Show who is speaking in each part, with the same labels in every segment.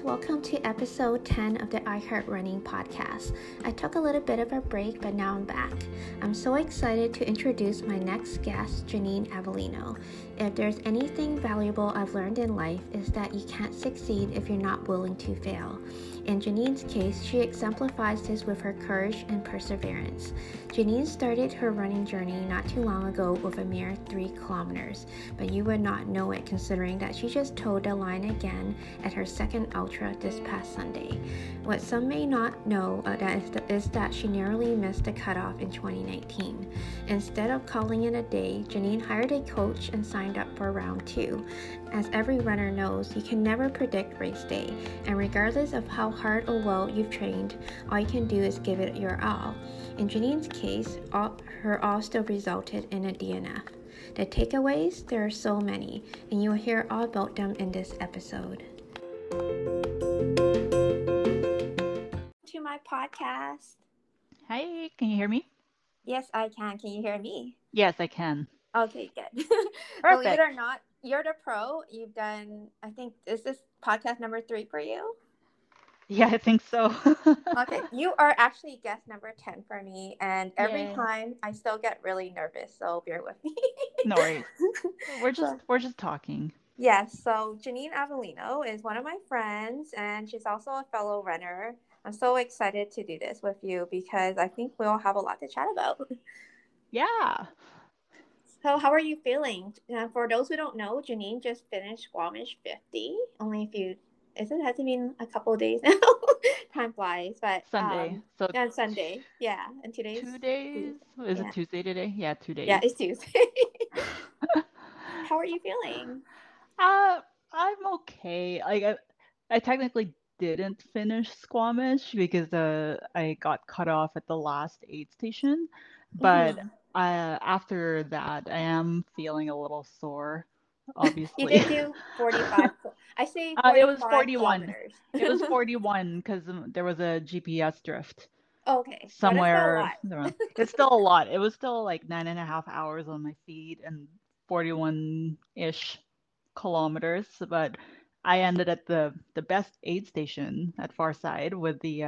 Speaker 1: welcome to episode 10 of the iHeart Running podcast. I took a little bit of a break, but now I'm back. I'm so excited to introduce my next guest, Janine Avellino. If there's anything valuable I've learned in life is that you can't succeed if you're not willing to fail. In Janine's case, she exemplifies this with her courage and perseverance. Janine started her running journey not too long ago with a mere 3 kilometers, but you would not know it considering that she just towed the line again at her second ultra this past Sunday. What some may not know is that she narrowly missed the cutoff in 2019. Instead of calling it a day, Janine hired a coach and signed up for round 2. As every runner knows, you can never predict race day, and regardless of how hard or well you've trained, all you can do is give it your all. In Janine's case, her all still resulted in a DNF. The takeaways, there are so many, and you will hear all about them in this episode. To my podcast.
Speaker 2: Hi, can you hear me?
Speaker 1: Yes, I can. Can you hear me?
Speaker 2: Yes, I can.
Speaker 1: Okay, good.
Speaker 2: Perfect.
Speaker 1: Believe it or not, you're the pro. You've done, I think, is this podcast number 3 for you?
Speaker 2: Yeah, I think so.
Speaker 1: Okay, you are actually guest number 10 for me, and every
Speaker 2: Yay.
Speaker 1: time I still get really nervous, so bear with me.
Speaker 2: No worries. We're
Speaker 1: So,
Speaker 2: just talking.
Speaker 1: yes, so Janine Avellino is one of my friends, and she's also a fellow runner. I'm so excited to do this with you because I think we all have a lot to chat about.
Speaker 2: Yeah.
Speaker 1: So, how are you feeling? For those who don't know, Janine just finished Squamish 50. Only a few, has it been a couple of days now? Time flies, but
Speaker 2: Sunday. So
Speaker 1: on Sunday, yeah, and today's
Speaker 2: 2 days? Is it
Speaker 1: yeah,
Speaker 2: Tuesday today? Yeah,
Speaker 1: yeah,
Speaker 2: 2 days.
Speaker 1: it's Tuesday. How are you feeling?
Speaker 2: Uh, I'm okay. I technically didn't finish Squamish because I got cut off at the last aid station, but
Speaker 1: Mm-hmm.
Speaker 2: after that I am feeling a little sore,
Speaker 1: You
Speaker 2: obviously.
Speaker 1: did do 45. I say
Speaker 2: It was
Speaker 1: 45
Speaker 2: 41.
Speaker 1: kilometers.
Speaker 2: It was 41 because there was a GPS drift
Speaker 1: Okay, but it's still a
Speaker 2: somewhere.
Speaker 1: lot.
Speaker 2: It's still a lot. It was still like 9.5 hours on my feet and 41-ish kilometers. But I ended at the best aid station at Farside with the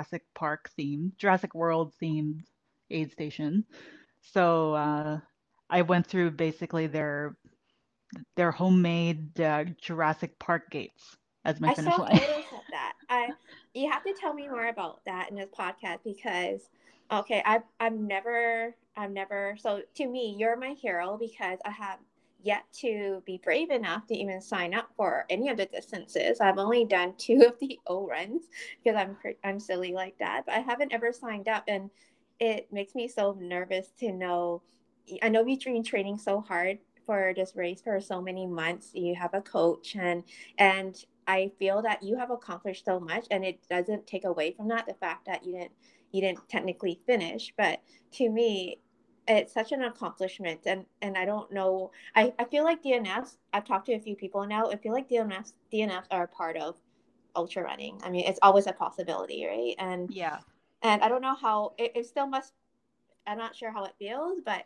Speaker 2: Jurassic World themed aid station. So I went through basically their homemade Jurassic Park gates as my
Speaker 1: I
Speaker 2: finish
Speaker 1: saw
Speaker 2: line.
Speaker 1: photos of that. You have to tell me more about that in this podcast because okay, I've never so to me you're my hero because I have yet to be brave enough to even sign up for any of the distances. I've only done 2 of the O runs because I'm silly like that, but I haven't ever signed up, and it makes me so nervous to know. I know you've been training so hard for this race for so many months. You have a coach, and I feel that you have accomplished so much, and it doesn't take away from that the fact that you didn't technically finish. But to me, it's such an accomplishment, and I don't know. I feel like DNFs. I've talked to a few people now. I feel like DNFs are a part of ultra running. I mean, it's always a possibility, right? And
Speaker 2: Yeah.
Speaker 1: and I don't know how it still must. I'm not sure how it feels, but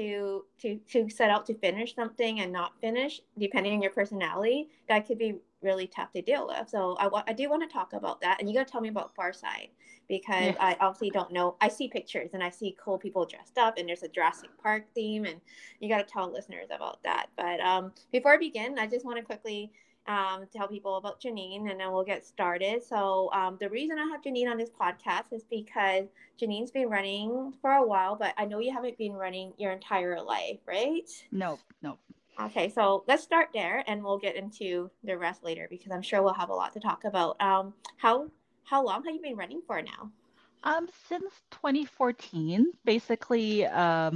Speaker 1: to set out to finish something and not finish, depending on your personality, that could be really tough to deal with. So I do want to talk about that, and you got to tell me about Farside because
Speaker 2: Yeah.
Speaker 1: I obviously don't know. I see pictures and I see cool people dressed up, and there's a Jurassic Park theme, and you got to tell listeners about that. But before I begin, I just want to quickly tell people about Janine, and then we'll get started. So the reason I have Janine on this podcast is because Janine's been running for a while, but I know you haven't been running your entire life, right?
Speaker 2: Nope. Nope.
Speaker 1: Okay, so let's start there, and we'll get into the rest later because I'm sure we'll have a lot to talk about. How long have you been running for now?
Speaker 2: Since 2014, basically,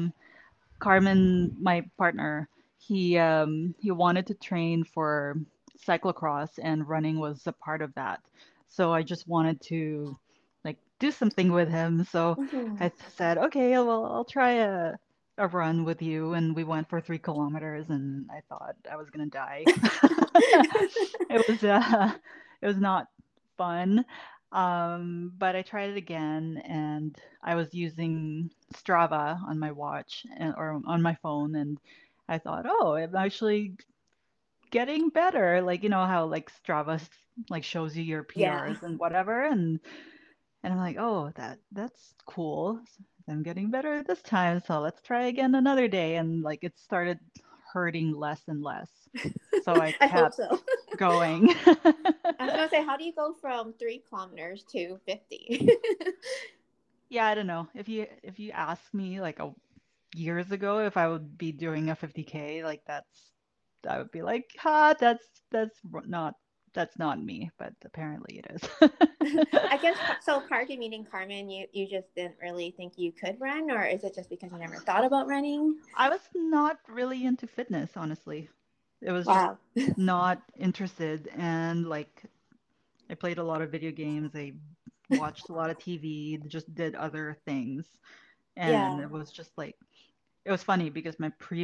Speaker 2: Carmen, my partner, he wanted to train for cyclocross, and running was a part of that. So I just wanted to like do something with him. So
Speaker 1: Mm-hmm.
Speaker 2: I said, okay, well, I'll try a run with you, and we went for 3 kilometers, and I thought I was gonna die. It was it was not fun. But I tried it again, and I was using Strava on my watch or on my phone, and I thought, oh, I'm actually getting better. Like, you know how like Strava like shows you your
Speaker 1: Yeah.
Speaker 2: PRs and whatever, and I'm like, oh, that's cool. I'm getting better this time, so let's try again another day. And like it started hurting less and less. So I
Speaker 1: I hope
Speaker 2: kept
Speaker 1: so.
Speaker 2: going.
Speaker 1: I was gonna say, how do you go from 3 kilometers to 50?
Speaker 2: Yeah, I don't know. If you ask me like years ago if I would be doing a 50K, like I would be like, ha, not that's not me, but apparently it is.
Speaker 1: I guess so. Prior to meeting Carmen, you just didn't really think you could run, or is it just because you never thought about running?
Speaker 2: I was not really into fitness, honestly. It was just
Speaker 1: Wow.
Speaker 2: not interested, and like I played a lot of video games, I watched a lot of TV, just did other things, and
Speaker 1: Yeah.
Speaker 2: it was just like it was funny because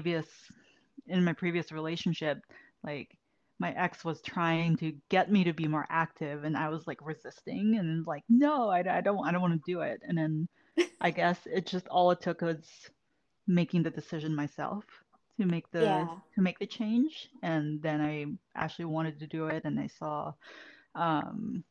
Speaker 2: in my previous relationship, like my ex was trying to get me to be more active and I was like resisting and like no, I don't want to do it. And then I guess all it took was making the decision myself
Speaker 1: Yeah.
Speaker 2: to make the change, and then I actually wanted to do it and I saw um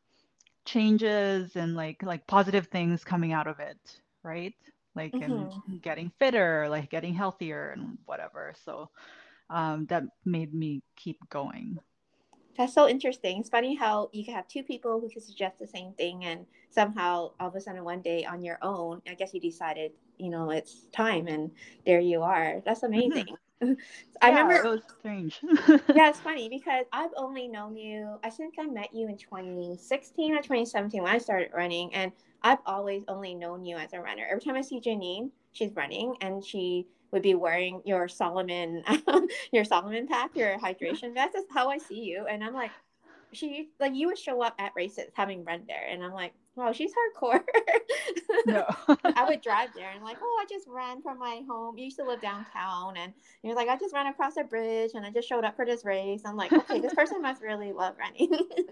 Speaker 2: changes and like positive things coming out of it, right? Like I'm
Speaker 1: Hmm.
Speaker 2: getting fitter, like getting healthier and whatever. So that made me keep going.
Speaker 1: That's so interesting. It's funny how you can have two people who can suggest the same thing, and somehow all of a sudden one day on your own, I guess you decided, it's time, and there you are. That's
Speaker 2: Hmm.
Speaker 1: amazing. I
Speaker 2: Yeah, it
Speaker 1: remember.
Speaker 2: was strange.
Speaker 1: Yeah, it's funny because I've only known you, I think I met you in 2016 or 2017 when I started running. And I've always only known you as a runner. Every time I see Janine, she's running and she would be wearing your Solomon, your Solomon pack, your hydration vest. That's how I see you. And I'm like, you would show up at races having run there. And I'm like, wow, she's hardcore.
Speaker 2: No.
Speaker 1: I would drive there and like, oh, I just ran from my home. You used to live downtown, and you're like, I just ran across a bridge and I just showed up for this race. I'm like, okay, this person must really love running.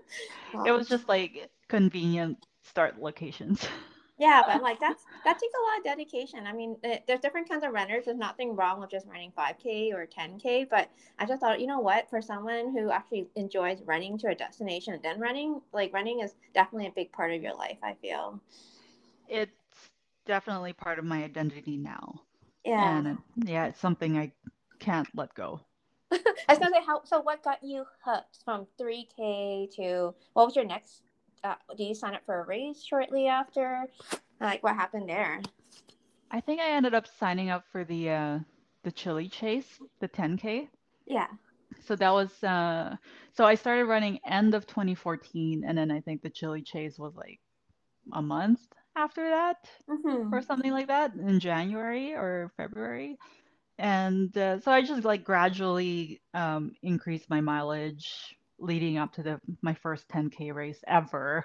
Speaker 2: It
Speaker 1: um,
Speaker 2: was just like convenient start locations.
Speaker 1: yeah, but I'm like, that takes a lot of dedication. I mean, there's different kinds of runners. There's nothing wrong with just running 5K or 10K, but I just thought, you know what, for someone who actually enjoys running to a destination and then running, like running is definitely a big part of your life, I feel.
Speaker 2: It's definitely part of my identity now.
Speaker 1: Yeah.
Speaker 2: And yeah, it's something I can't let go.
Speaker 1: I was gonna say how. So, what got you hooked from 3K to what was your next? Do you sign up for a race shortly after? Like, what happened there?
Speaker 2: I think I ended up signing up for the Chili Chase, the 10K.
Speaker 1: Yeah.
Speaker 2: So that was so I started running end of 2014, and then I think the Chili Chase was like a month after that or
Speaker 1: Mm-hmm.
Speaker 2: something like that in January or February. And so I just like gradually increased my mileage leading up to the my first 10K race ever.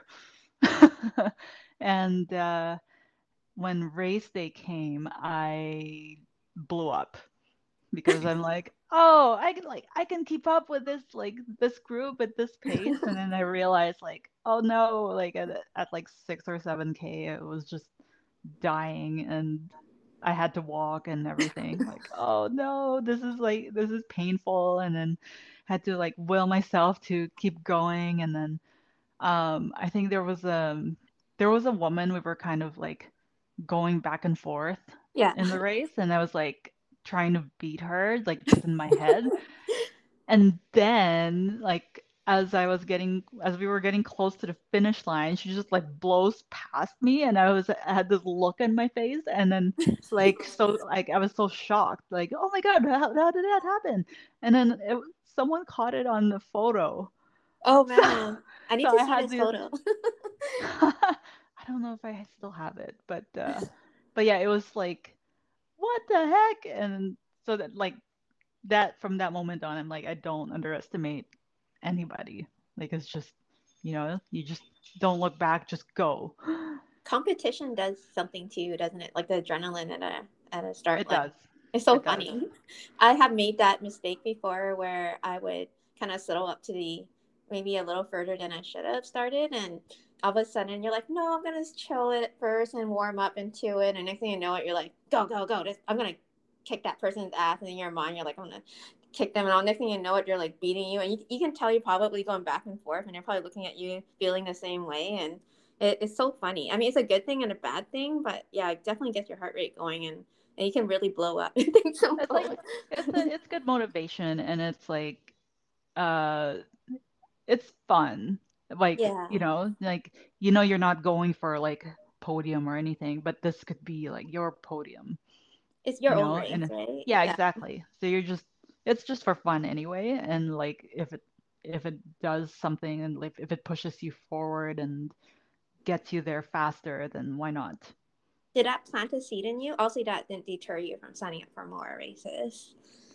Speaker 2: And when race day came, I blew up because I'm like, oh, I can keep up with this group at this pace, and then I realized like, oh no, like at like 6 or 7K, it was just dying, and I had to walk and everything. Like, oh no, this is painful, and then had to like will myself to keep going, and then I think there was a woman we were kind of like going back and forth
Speaker 1: Yeah.
Speaker 2: in the race, and I was like trying to beat her like just in my head. And then like as we were getting close to the finish line, she just like blows past me, and I had this look in my face, and then like so like I was so shocked, like, oh my God, how did that happen? And then someone caught it on the photo.
Speaker 1: Oh
Speaker 2: So
Speaker 1: man, I need
Speaker 2: so
Speaker 1: to
Speaker 2: I
Speaker 1: see
Speaker 2: had
Speaker 1: this
Speaker 2: to
Speaker 1: photo.
Speaker 2: I don't know if I still have it, but yeah, it was like, what the heck? And so that like that from that moment on, I'm like, I don't underestimate anybody. Like it's just, you just don't look back, just go.
Speaker 1: Competition does something to you, doesn't it? Like the adrenaline at a start
Speaker 2: It
Speaker 1: line.
Speaker 2: does.
Speaker 1: It's so
Speaker 2: It does.
Speaker 1: funny. I have made that mistake before where I would kind of settle up to the maybe a little further than I should have started, and all of a sudden you're like, no, I'm gonna chill it first and warm up into it, and next thing you know it, you're like, go go go! I'm gonna kick that person's ass, and in your mind you're like, I'm gonna
Speaker 3: kick them, and all next thing you know it, they're like beating you, and you can tell you're probably going back and forth, and they're probably looking at you feeling the same way, and it's so funny. I mean, it's a good thing and a bad thing, but yeah, it definitely gets your heart rate going, and you can really blow up. Things so
Speaker 2: It's like
Speaker 3: cool.
Speaker 2: it's good motivation, and it's like uh it's fun. Like,
Speaker 3: Yeah,
Speaker 2: like you're not going for like podium or anything, but this could be like your podium,
Speaker 3: it's your own race,
Speaker 2: and
Speaker 3: right?
Speaker 2: yeah,
Speaker 3: Yeah.
Speaker 2: exactly. So it's just for fun anyway, and like if it does something and like if it pushes you forward and gets you there faster, then why not?
Speaker 3: Did that plant a seed in you? Also, that didn't deter you from signing up for more races.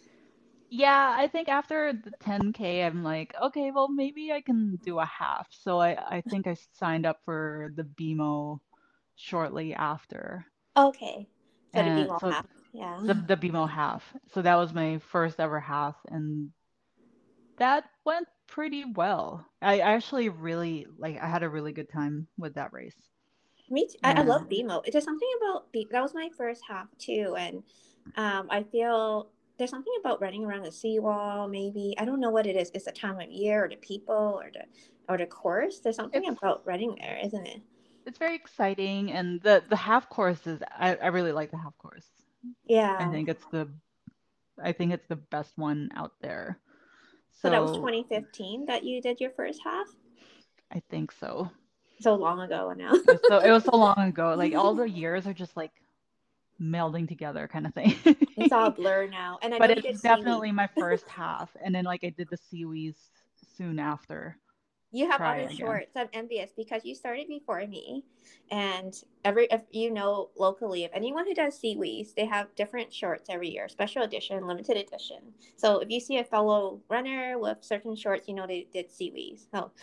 Speaker 2: Yeah, I think after the 10K, I'm like, okay, well, maybe I can do a half. So I think I signed up for the BMO shortly after.
Speaker 3: Okay, so the
Speaker 2: And
Speaker 3: BMO
Speaker 2: so
Speaker 3: half, yeah.
Speaker 2: the BMO half. So that was my first ever half, and that went pretty well. I actually really like I had a really good time with that race.
Speaker 3: Me too. I love
Speaker 2: And
Speaker 3: BMO. There's something about that was my first half too, and I feel there's something about running around the seawall. Maybe I don't know what it is. It's the time of year, or the people, or the course. There's something
Speaker 2: it's
Speaker 3: about running there, isn't it?
Speaker 2: it's very exciting, and the half course is I really like the half course. I
Speaker 3: Yeah.
Speaker 2: think it's the I think it's the best one out there.
Speaker 3: So that was
Speaker 2: So
Speaker 3: 2015 that you did your first half.
Speaker 2: I think so.
Speaker 3: So long ago now.
Speaker 2: It was so long ago. Like all the years are just like melding together kind of thing.
Speaker 3: It's all a blur now, and I know
Speaker 2: But
Speaker 3: you
Speaker 2: it's
Speaker 3: did seaweed.
Speaker 2: definitely my first half. And then like I did the seaweeds soon after
Speaker 3: You
Speaker 2: to
Speaker 3: have
Speaker 2: try
Speaker 3: other
Speaker 2: again.
Speaker 3: shorts. I'm envious because you started before me, and every if you know locally, if anyone who does seaweeds, they have different shorts every year, special edition, limited edition. So if you see a fellow runner with certain shorts, you know they did seaweeds. So,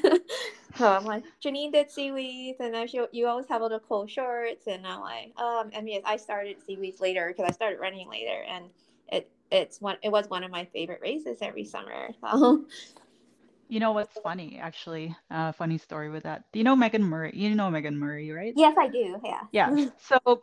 Speaker 3: so I'm like, Janine did seaweeds, and you always have little cool shorts, and I'm like, oh, I'm envious. I started seaweeds later because I started running later, and it was one of my favorite races every summer. So.
Speaker 2: You know what's funny, actually? Funny story with that. Do you know Megan Murray? You know Megan Murray, right?
Speaker 3: Yes, I do. Yeah.
Speaker 2: Yeah. So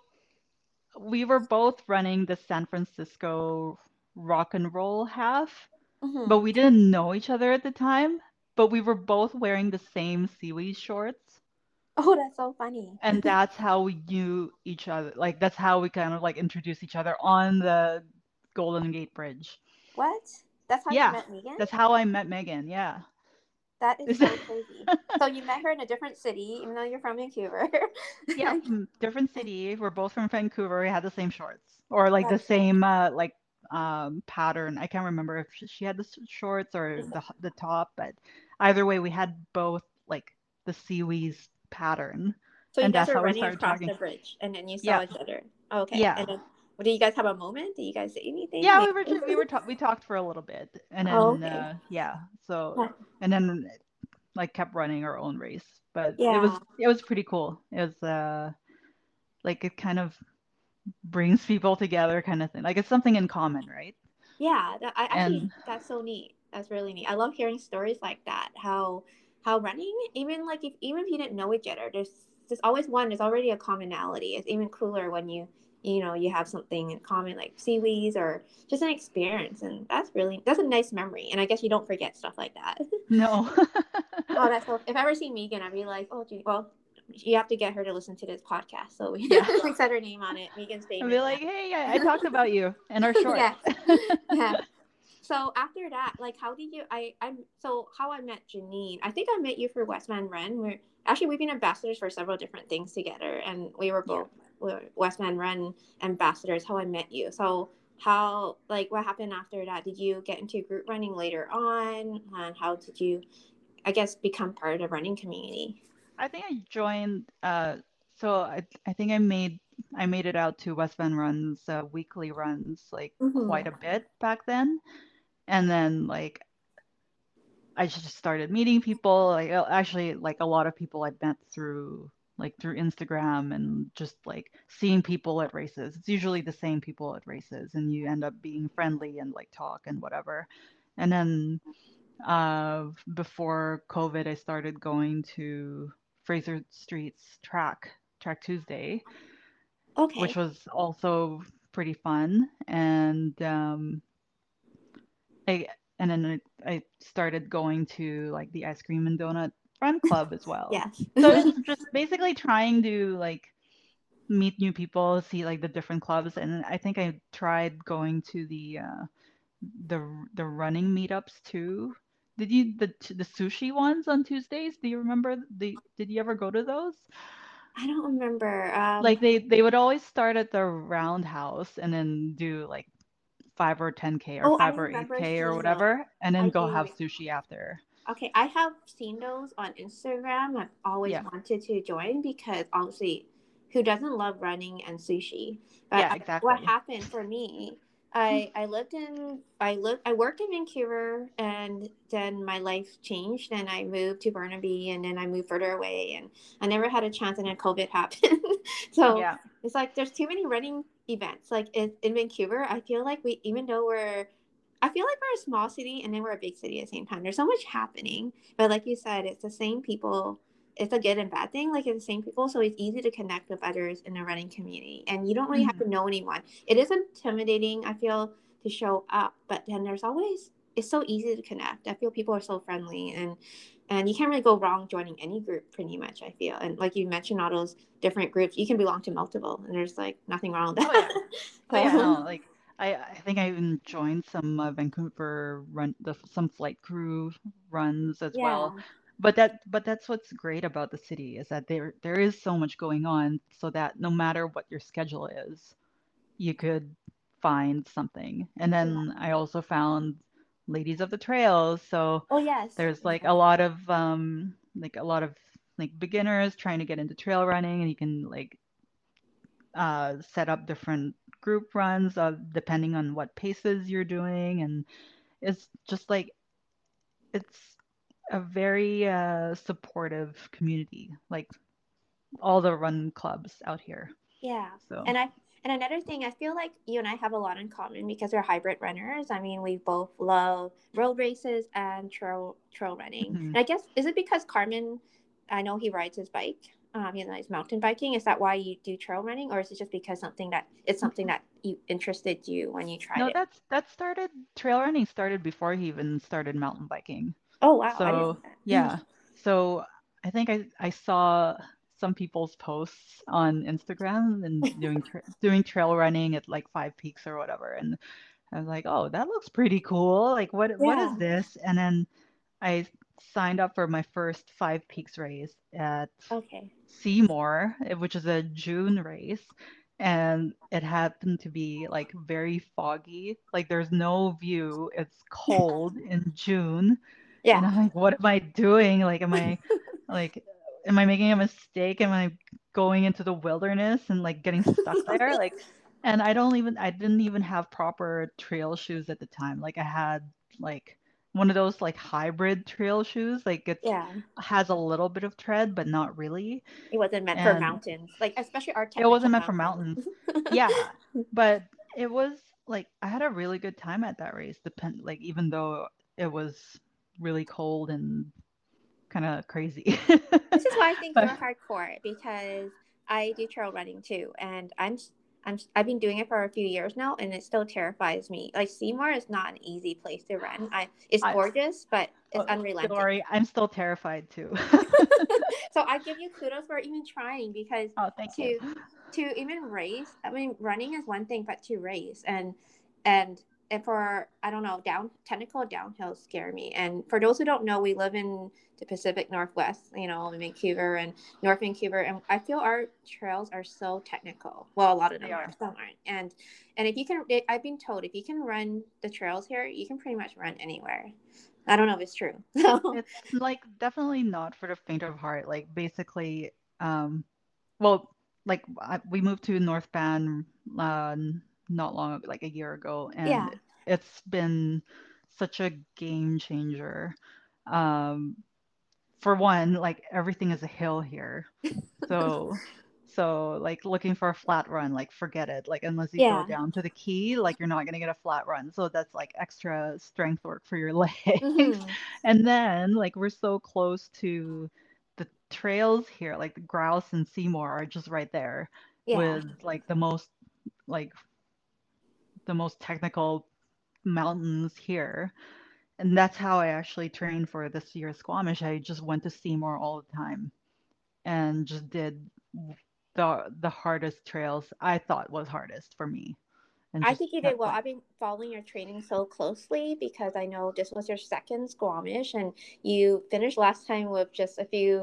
Speaker 2: we were both running the San Francisco rock and roll half, but
Speaker 3: Hmm.
Speaker 2: we didn't know each other at the time. But we were both wearing the same seaweed shorts.
Speaker 3: Oh, that's so funny.
Speaker 2: And that's how we knew each other. Like that's how we kind of like introduced each other on the Golden Gate Bridge.
Speaker 3: What? That's how you
Speaker 2: Yeah,
Speaker 3: met Megan?
Speaker 2: that's how I met Megan. Yeah.
Speaker 3: That is so crazy. So you met her in a different city, even though you're from Vancouver.
Speaker 2: Yeah, from different city. We're both from Vancouver. We had the same shorts or like the
Speaker 3: That's so
Speaker 2: same like pattern. I can't remember if she had the shorts or the top, but either way, we had both like the seaweeds pattern,
Speaker 3: So you
Speaker 2: and
Speaker 3: guys
Speaker 2: that's
Speaker 3: were
Speaker 2: how we
Speaker 3: running
Speaker 2: started
Speaker 3: across
Speaker 2: talking.
Speaker 3: the bridge, and then you
Speaker 2: Yeah,
Speaker 3: saw each other. Okay,
Speaker 2: yeah.
Speaker 3: and then well, did you guys have a moment? Did you guys say anything?
Speaker 2: Yeah,
Speaker 3: Maybe.
Speaker 2: we talked for a little bit, and
Speaker 3: Oh,
Speaker 2: then
Speaker 3: okay.
Speaker 2: yeah, so and then like kept running our own race, but it was
Speaker 3: Yeah,
Speaker 2: it was pretty cool. It was like it kind of brings people together, kind of thing. Like it's something in common, right?
Speaker 3: yeah. I actually
Speaker 2: And
Speaker 3: that's so neat. That's really neat. I love hearing stories like that. How running, even like if you didn't know each other, there's always one. There's already a commonality. It's even cooler when you have something in common like seaweeds or just an experience, and that's a nice memory. And I guess you don't forget stuff like that.
Speaker 2: no,
Speaker 3: Oh, that's so. If I ever see Megan, I'd be like, oh, gee, well, you have to get her to listen to this podcast. So we
Speaker 2: yeah,
Speaker 3: like set her name on it. Megan's
Speaker 2: I'd be
Speaker 3: famous
Speaker 2: like,
Speaker 3: now.
Speaker 2: hey, I talked about you in our shorts.
Speaker 3: Yes. Yeah. So after that, like, how did you? So how I met Janine. I think I met you for Westman Run. We've been ambassadors for several different things together, and
Speaker 2: Yeah.
Speaker 3: we were Westman Run ambassadors. How I met you. So how like what happened after that? Did you get into group running later on, and how did you, I guess, become part of the running community?
Speaker 2: I think I joined. So I think I made it out to West Van runs, weekly runs, like quite
Speaker 3: Mm-hmm.
Speaker 2: a bit back then, and then like I just started meeting people. Like actually, like a lot of people I'd met through Instagram and just like seeing people at races. It's usually the same people at races, and you end up being friendly and like talk and whatever. And then before COVID, I started going to Fraser Street's Track Tuesday, which
Speaker 3: Okay.
Speaker 2: was also pretty fun. And I and then I started going to like the ice cream and donut run club as well.
Speaker 3: Yes.
Speaker 2: So it's just basically trying to like meet new people, see like the different clubs, and I think I tried going to the running meetups too. Did you the sushi ones on Tuesdays? Do you remember did you ever go to those?
Speaker 3: I don't remember.
Speaker 2: Like they would always start at the roundhouse and then do like 5 or 10K or
Speaker 3: Oh, I
Speaker 2: 5 or
Speaker 3: remember
Speaker 2: 8K or
Speaker 3: seeing those.
Speaker 2: whatever, and then
Speaker 3: I
Speaker 2: go
Speaker 3: do.
Speaker 2: have sushi after.
Speaker 3: Okay, I have seen those on Instagram. I've always
Speaker 2: Yeah.
Speaker 3: wanted to join because obviously, who doesn't love running and sushi? But
Speaker 2: Yeah,
Speaker 3: what
Speaker 2: exactly.
Speaker 3: happened for me, I worked in Vancouver, and then my life changed, and I moved to Burnaby, and then I moved further away, and I never had a chance, and then COVID happened. So
Speaker 2: Yeah.
Speaker 3: it's like there's too many running events. Like in Vancouver, I feel like we, even though I feel like we're a small city and then we're a big city at the same time. There's so much happening. But like you said, it's the same people. It's a good and bad thing. Like it's the same people. So it's easy to connect with others in the running community. And you don't really have
Speaker 2: Hmm.
Speaker 3: to know anyone. It is intimidating, I feel, to show up. But then it's so easy to connect. I feel people are so friendly, and you can't really go wrong joining any group pretty much, I feel. And like you mentioned, all those different groups, you can belong to multiple, and there's like nothing wrong with
Speaker 2: Oh
Speaker 3: that.
Speaker 2: yeah. Oh yeah,
Speaker 3: So
Speaker 2: no, like I think I even joined some Vancouver some flight crew runs as
Speaker 3: yeah.
Speaker 2: well. But that's what's great about the city is that there is so much going on so that no matter what your schedule is, you could find something. And
Speaker 3: Yeah.
Speaker 2: then I also found Ladies of the Trails, so
Speaker 3: Oh yes.
Speaker 2: there's
Speaker 3: Yeah.
Speaker 2: like a lot of like beginners trying to get into trail running, and you can like set up different group runs depending on what paces you're doing, and it's just like it's a very supportive community, like all the run clubs out here.
Speaker 3: Yeah.
Speaker 2: So
Speaker 3: And I and another thing, I feel like you and I have a lot in common because we're hybrid runners. I mean, we both love road races and trail running.
Speaker 2: mhm.
Speaker 3: And I guess, is it because Carmen, I know he rides his bike, he's mountain biking. Is that why you do trail running, or is it just because something that you interested you when you tried
Speaker 2: No,
Speaker 3: it?
Speaker 2: that started trail running started before he even started mountain biking.
Speaker 3: Oh wow, I didn't
Speaker 2: So
Speaker 3: know that.
Speaker 2: yeah. So I think I saw some people's posts on Instagram and doing trail running at like Five Peaks or whatever, and I was like, oh, that looks pretty cool. Like what is
Speaker 3: Yeah.
Speaker 2: this? And then I signed up for my first Five Peaks race at
Speaker 3: Okay.
Speaker 2: Seymour, which is a June race. And it happened to be like very foggy. Like there's no view. It's cold in June. And
Speaker 3: Yeah.
Speaker 2: I'm like, what am I doing? Like, am I making a mistake? Am I going into the wilderness and like getting stuck there? Like, and I didn't even have proper trail shoes at the time. Like I had like one of those like hybrid trail shoes. Like it's
Speaker 3: Yeah.
Speaker 2: has a little bit of tread, but not really.
Speaker 3: It wasn't meant for
Speaker 2: And
Speaker 3: mountains, like especially our
Speaker 2: it
Speaker 3: technical
Speaker 2: wasn't meant for
Speaker 3: mountains.
Speaker 2: mountains. Yeah, but it was like I had a really good time at that race. Like even though it was really cold and kind of crazy.
Speaker 3: This is why I think
Speaker 2: But
Speaker 3: you're hardcore, because I do trail running too, and I've been doing it for a few years now, and it still terrifies me. Like Seymour is not an easy place to run. It's
Speaker 2: I
Speaker 3: gorgeous, but it's
Speaker 2: don't
Speaker 3: unrelenting.
Speaker 2: worry, I'm still terrified too.
Speaker 3: So I give you kudos for even trying, because
Speaker 2: Oh, thank you.
Speaker 3: to even race, I mean, running is one thing, but to race and and for, I don't know, technical downhills scare me. And for those who don't know, we live in the Pacific Northwest, in Vancouver and North Vancouver, and I feel our trails are so technical. Well, a lot of
Speaker 2: They
Speaker 3: them are,
Speaker 2: are.
Speaker 3: some aren't. And if you can, I've been told, if you can run the trails here, you can pretty much run anywhere. I don't know if it's true. So
Speaker 2: It's like definitely not for the faint of heart. Like basically, well, like we moved to North Van not long ago, like a year ago,
Speaker 3: yeah.
Speaker 2: and it's been such a game changer. Um, for one, like everything is a hill here. So like looking for a flat run, like forget it. Like unless you go
Speaker 3: Yeah.
Speaker 2: down to the key, like you're not gonna get a flat run. So that's like extra strength work for your legs.
Speaker 3: Hmm.
Speaker 2: And then like we're so close to the trails here, like the Grouse and Seymour are just right there
Speaker 3: Yeah.
Speaker 2: with like the most technical mountains here. And that's how I actually trained for this year's Squamish. I just went to Seymour all the time and just did the hardest trails I thought was hardest for me and
Speaker 3: I
Speaker 2: just
Speaker 3: think you did
Speaker 2: kept
Speaker 3: well.
Speaker 2: going.
Speaker 3: I've been following your training so closely because I know this was your second Squamish, and you finished last time with just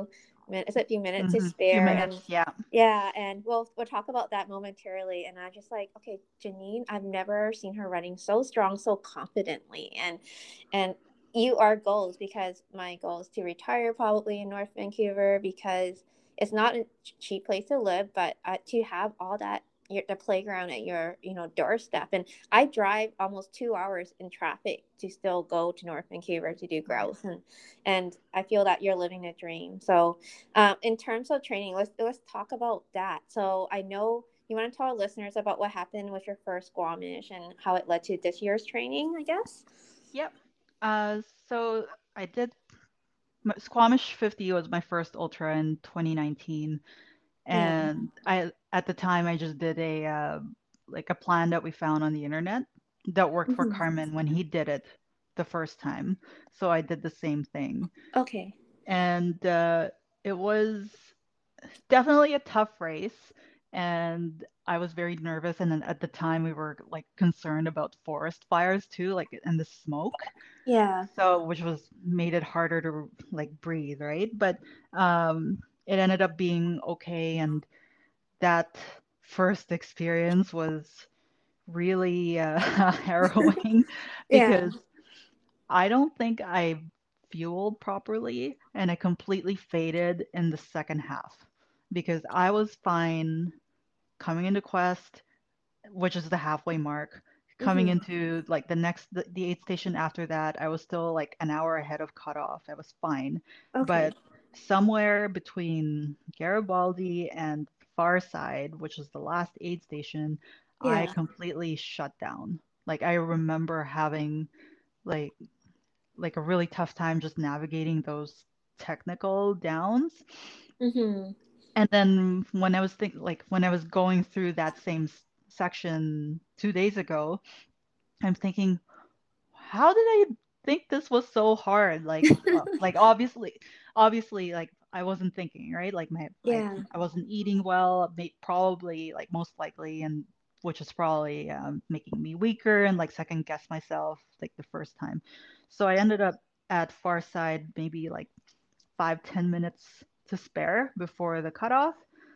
Speaker 3: a few minutes to
Speaker 2: Few
Speaker 3: spare. And
Speaker 2: minutes, yeah.
Speaker 3: yeah, and we'll talk about that momentarily. And I'm just like, okay, Janine, I've never seen her running so strong, so confidently, and you are goals, because my goal is to retire probably in North Vancouver, because it's not a cheap place to live, but to have all that, the playground at your doorstep. And I drive almost 2 hours in traffic to still go to North Vancouver to do
Speaker 2: Nice.
Speaker 3: growth, and I feel that you're living a dream. So in terms of training, let's talk about that. So I know you want to tell our listeners about what happened with your first Squamish and how it led to this year's training, I guess.
Speaker 2: Yep. Uh, so I did Squamish 50 was my first ultra in 2019,
Speaker 3: Yeah.
Speaker 2: and I at the time I just did a like a plan that we found on the internet that worked for
Speaker 3: Mhm.
Speaker 2: Carmen when he did it the first time. So I did the same thing,
Speaker 3: Okay.
Speaker 2: and it was definitely a tough race, and I was very nervous. And then at the time we were like concerned about forest fires too, like and the smoke.
Speaker 3: Yeah.
Speaker 2: So which was made it harder to like breathe, right? But it ended up being okay, and that first experience was really harrowing
Speaker 3: Yeah.
Speaker 2: because I don't think I fueled properly and I completely faded in the second half because I was fine coming into Quest, which is the halfway mark. Coming
Speaker 3: Hmm.
Speaker 2: into like the aid station after that, I was still like an hour ahead of cutoff. I was fine.
Speaker 3: Okay.
Speaker 2: But somewhere between Garibaldi and Farside, which is the last aid station, I
Speaker 3: Yeah.
Speaker 2: completely shut down. Like I remember having like a really tough time just navigating those technical downs.
Speaker 3: Hmm.
Speaker 2: And then when I was going through that same section 2 days ago, I'm thinking, how did I think this was so hard? Like obviously, like I wasn't thinking, right? Like
Speaker 3: Yeah.
Speaker 2: I wasn't eating well, probably like most likely, and which is probably making me weaker and like second guess myself like the first time. So I ended up at far side maybe like 5-10 minutes to spare before the cutoff,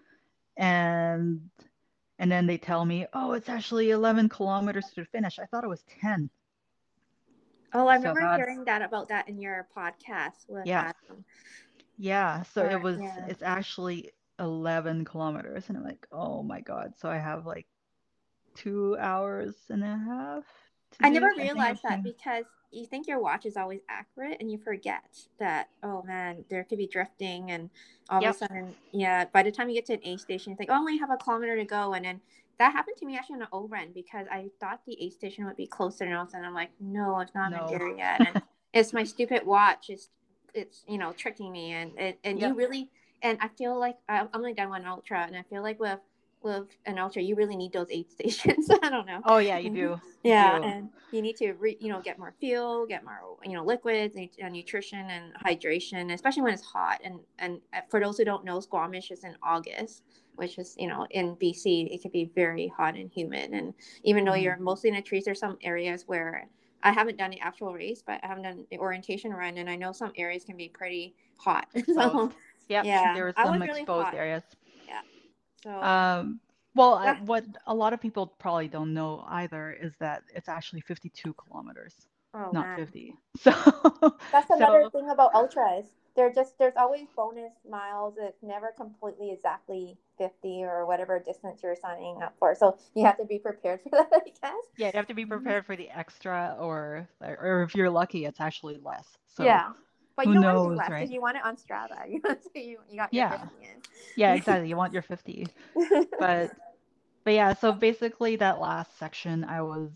Speaker 2: and then they tell me, oh, it's actually 11 kilometers to finish. I thought it was 10.
Speaker 3: Oh, I
Speaker 2: So
Speaker 3: remember
Speaker 2: that's,
Speaker 3: hearing that about that in your podcast with
Speaker 2: yeah,
Speaker 3: Adam.
Speaker 2: yeah. So
Speaker 3: But yeah.
Speaker 2: it's actually 11 kilometers. And I'm like, oh my God. So I have like 2 hours and a half to
Speaker 3: I never
Speaker 2: do. I think I'm
Speaker 3: realized that,
Speaker 2: saying,
Speaker 3: because you think your watch is always accurate and you forget that, oh man, there could be drifting, and all of a
Speaker 2: yep,
Speaker 3: sudden, yeah, by the time you get to an aid station, you think, oh, I only have a kilometer to go. And then that happened to me actually on an O run, because I thought the aid station would be closer, and all of a sudden I'm like, no, it's not even
Speaker 2: no.
Speaker 3: there yet. And it's my stupid watch. It's tricking me. And you
Speaker 2: Yep,
Speaker 3: really, and I feel like I'm only done one ultra, and I feel like with an ultra, you really need those aid stations. I don't know.
Speaker 2: oh yeah, you do. You
Speaker 3: Yeah,
Speaker 2: do.
Speaker 3: and you need to get more fuel, get more liquids, nutrition and hydration, especially when it's hot. And for those who don't know, Squamish is in August, which is in BC, it can be very hot and humid. And even though
Speaker 2: Mhm.
Speaker 3: you're mostly in the trees, there's some areas where I haven't done the actual race, but I haven't done the orientation run, and I know some areas can be pretty hot. So
Speaker 2: Exposed. Yep,
Speaker 3: yeah,
Speaker 2: there were
Speaker 3: I
Speaker 2: some
Speaker 3: was really
Speaker 2: exposed
Speaker 3: hot.
Speaker 2: areas.
Speaker 3: Yeah, so
Speaker 2: Um, well,
Speaker 3: that
Speaker 2: what a lot of people probably don't know either is that it's actually 52 kilometers,
Speaker 3: oh
Speaker 2: not
Speaker 3: man.
Speaker 2: 50. So,
Speaker 3: That's another
Speaker 2: so
Speaker 3: thing about ultras. There's always bonus miles. It's never completely exactly 50 or whatever distance you're signing up for. So you have to be prepared for that, I guess.
Speaker 2: yeah, you have to be prepared for the extra, or if you're lucky, it's actually less. So
Speaker 3: Yeah. But you
Speaker 2: who
Speaker 3: don't want to do
Speaker 2: knows,
Speaker 3: less
Speaker 2: right?
Speaker 3: because you want it on Strava. You got your
Speaker 2: Yeah,
Speaker 3: 50
Speaker 2: yeah,
Speaker 3: in.
Speaker 2: exactly. You want your 50, but yeah. So basically, that last section,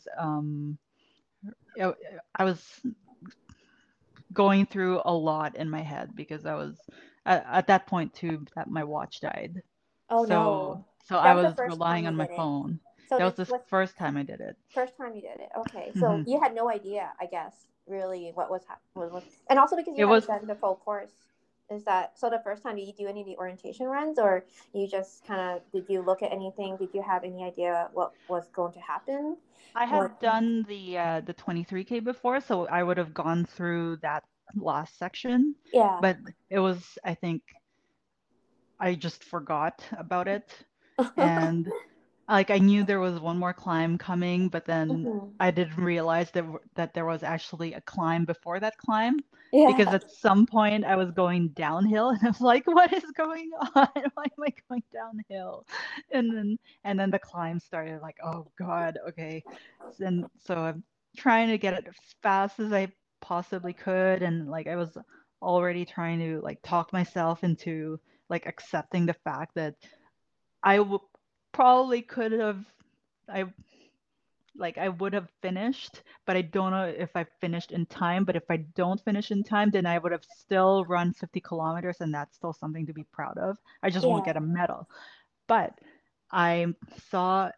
Speaker 2: I I was going through a lot in my head because I was at that point too that my watch died.
Speaker 3: Oh
Speaker 2: So
Speaker 3: no.
Speaker 2: so I
Speaker 3: That was the
Speaker 2: was
Speaker 3: first time
Speaker 2: relying
Speaker 3: you
Speaker 2: on my
Speaker 3: did it.
Speaker 2: phone.
Speaker 3: So
Speaker 2: That was
Speaker 3: this
Speaker 2: the
Speaker 3: was
Speaker 2: first time I did it.
Speaker 3: first time you did it. Okay, so
Speaker 2: Hmm.
Speaker 3: you had no idea, I guess, really what was, and also because you
Speaker 2: It was,
Speaker 3: hadn't done the full course. Is that so? The first time, did you do any of the orientation runs, or you just kind of did you look at anything? Did you have any idea what was going to happen?
Speaker 2: I
Speaker 3: What?
Speaker 2: had done the 23K before, so I would have gone through that last section,
Speaker 3: Yeah.
Speaker 2: but it was, I think I just forgot about it. And like I knew there was one more climb coming, but then
Speaker 3: Mhm.
Speaker 2: I didn't realize that there was actually a climb before that climb, because
Speaker 3: Yeah.
Speaker 2: at some point I was going downhill and I was like, what is going on? Why am I going downhill? And then the climb started, like, oh God, okay. And so I'm trying to get it as fast as I possibly could, and like I was already trying to like talk myself into like accepting the fact that I probably could have, I I would have finished, but I don't know if I finished in time. But if I don't finish in time, then I would have still run 50 kilometers, and that's still something to be proud of. I just won't
Speaker 3: Yeah.
Speaker 2: get a medal. But I saw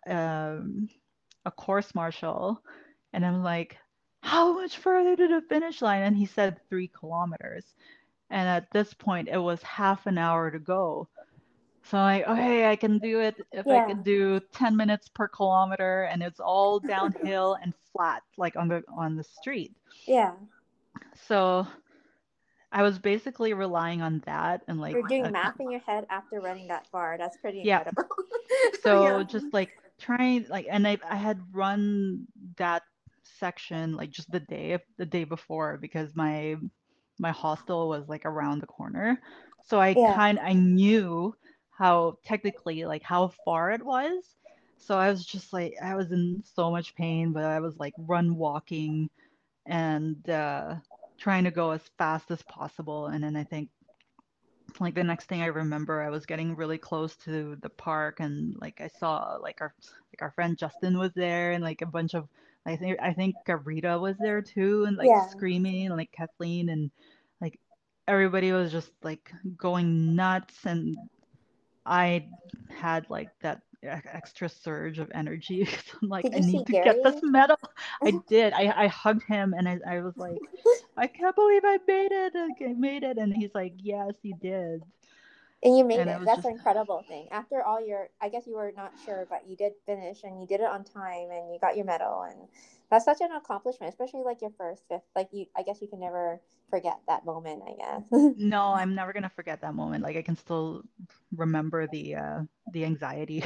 Speaker 2: a course marshal, and I'm like, how much further to the finish line? And he said 3 kilometers. And at this point, it was half an hour to go. So I'm like, okay, I can do it if I
Speaker 3: Yeah.
Speaker 2: could do 10 minutes per kilometer, and it's all downhill and flat, like on the street.
Speaker 3: Yeah.
Speaker 2: So I was basically relying on that and like
Speaker 3: You're doing math in your head after running that far. That's pretty
Speaker 2: yeah.
Speaker 3: incredible.
Speaker 2: So
Speaker 3: Yeah.
Speaker 2: just like trying, like, and I had run that section like just the day before, because my hostel was like around the corner. So
Speaker 3: Yeah.
Speaker 2: I knew how technically like how far it was. So I was just like I was in so much pain, but I was like run walking and trying to go as fast as possible. And then I think like the next thing I remember, I was getting really close to the park, and like I saw like our friend Justin was there, and like a bunch of I think Rita was there too, and like
Speaker 3: Yeah.
Speaker 2: screaming, and like Kathleen, and like everybody was just like going nuts, and I had like that extra surge of energy. So I'm like,
Speaker 3: Did
Speaker 2: I
Speaker 3: you see
Speaker 2: need to get this
Speaker 3: Gary?
Speaker 2: medal. I did. I hugged him, and I was like, I can't believe I made it. I made it. And he's like, yes, you did.
Speaker 3: And you made
Speaker 2: And I
Speaker 3: it.
Speaker 2: was
Speaker 3: That's
Speaker 2: just,
Speaker 3: an incredible thing. After all your, I guess you were not sure, but you did finish and you did it on time and you got your medal. And that's such an accomplishment, especially like your first fifth. Like you, I guess you can never forget that moment, I guess.
Speaker 2: no, I'm never gonna forget that moment. Like I can still remember the anxiety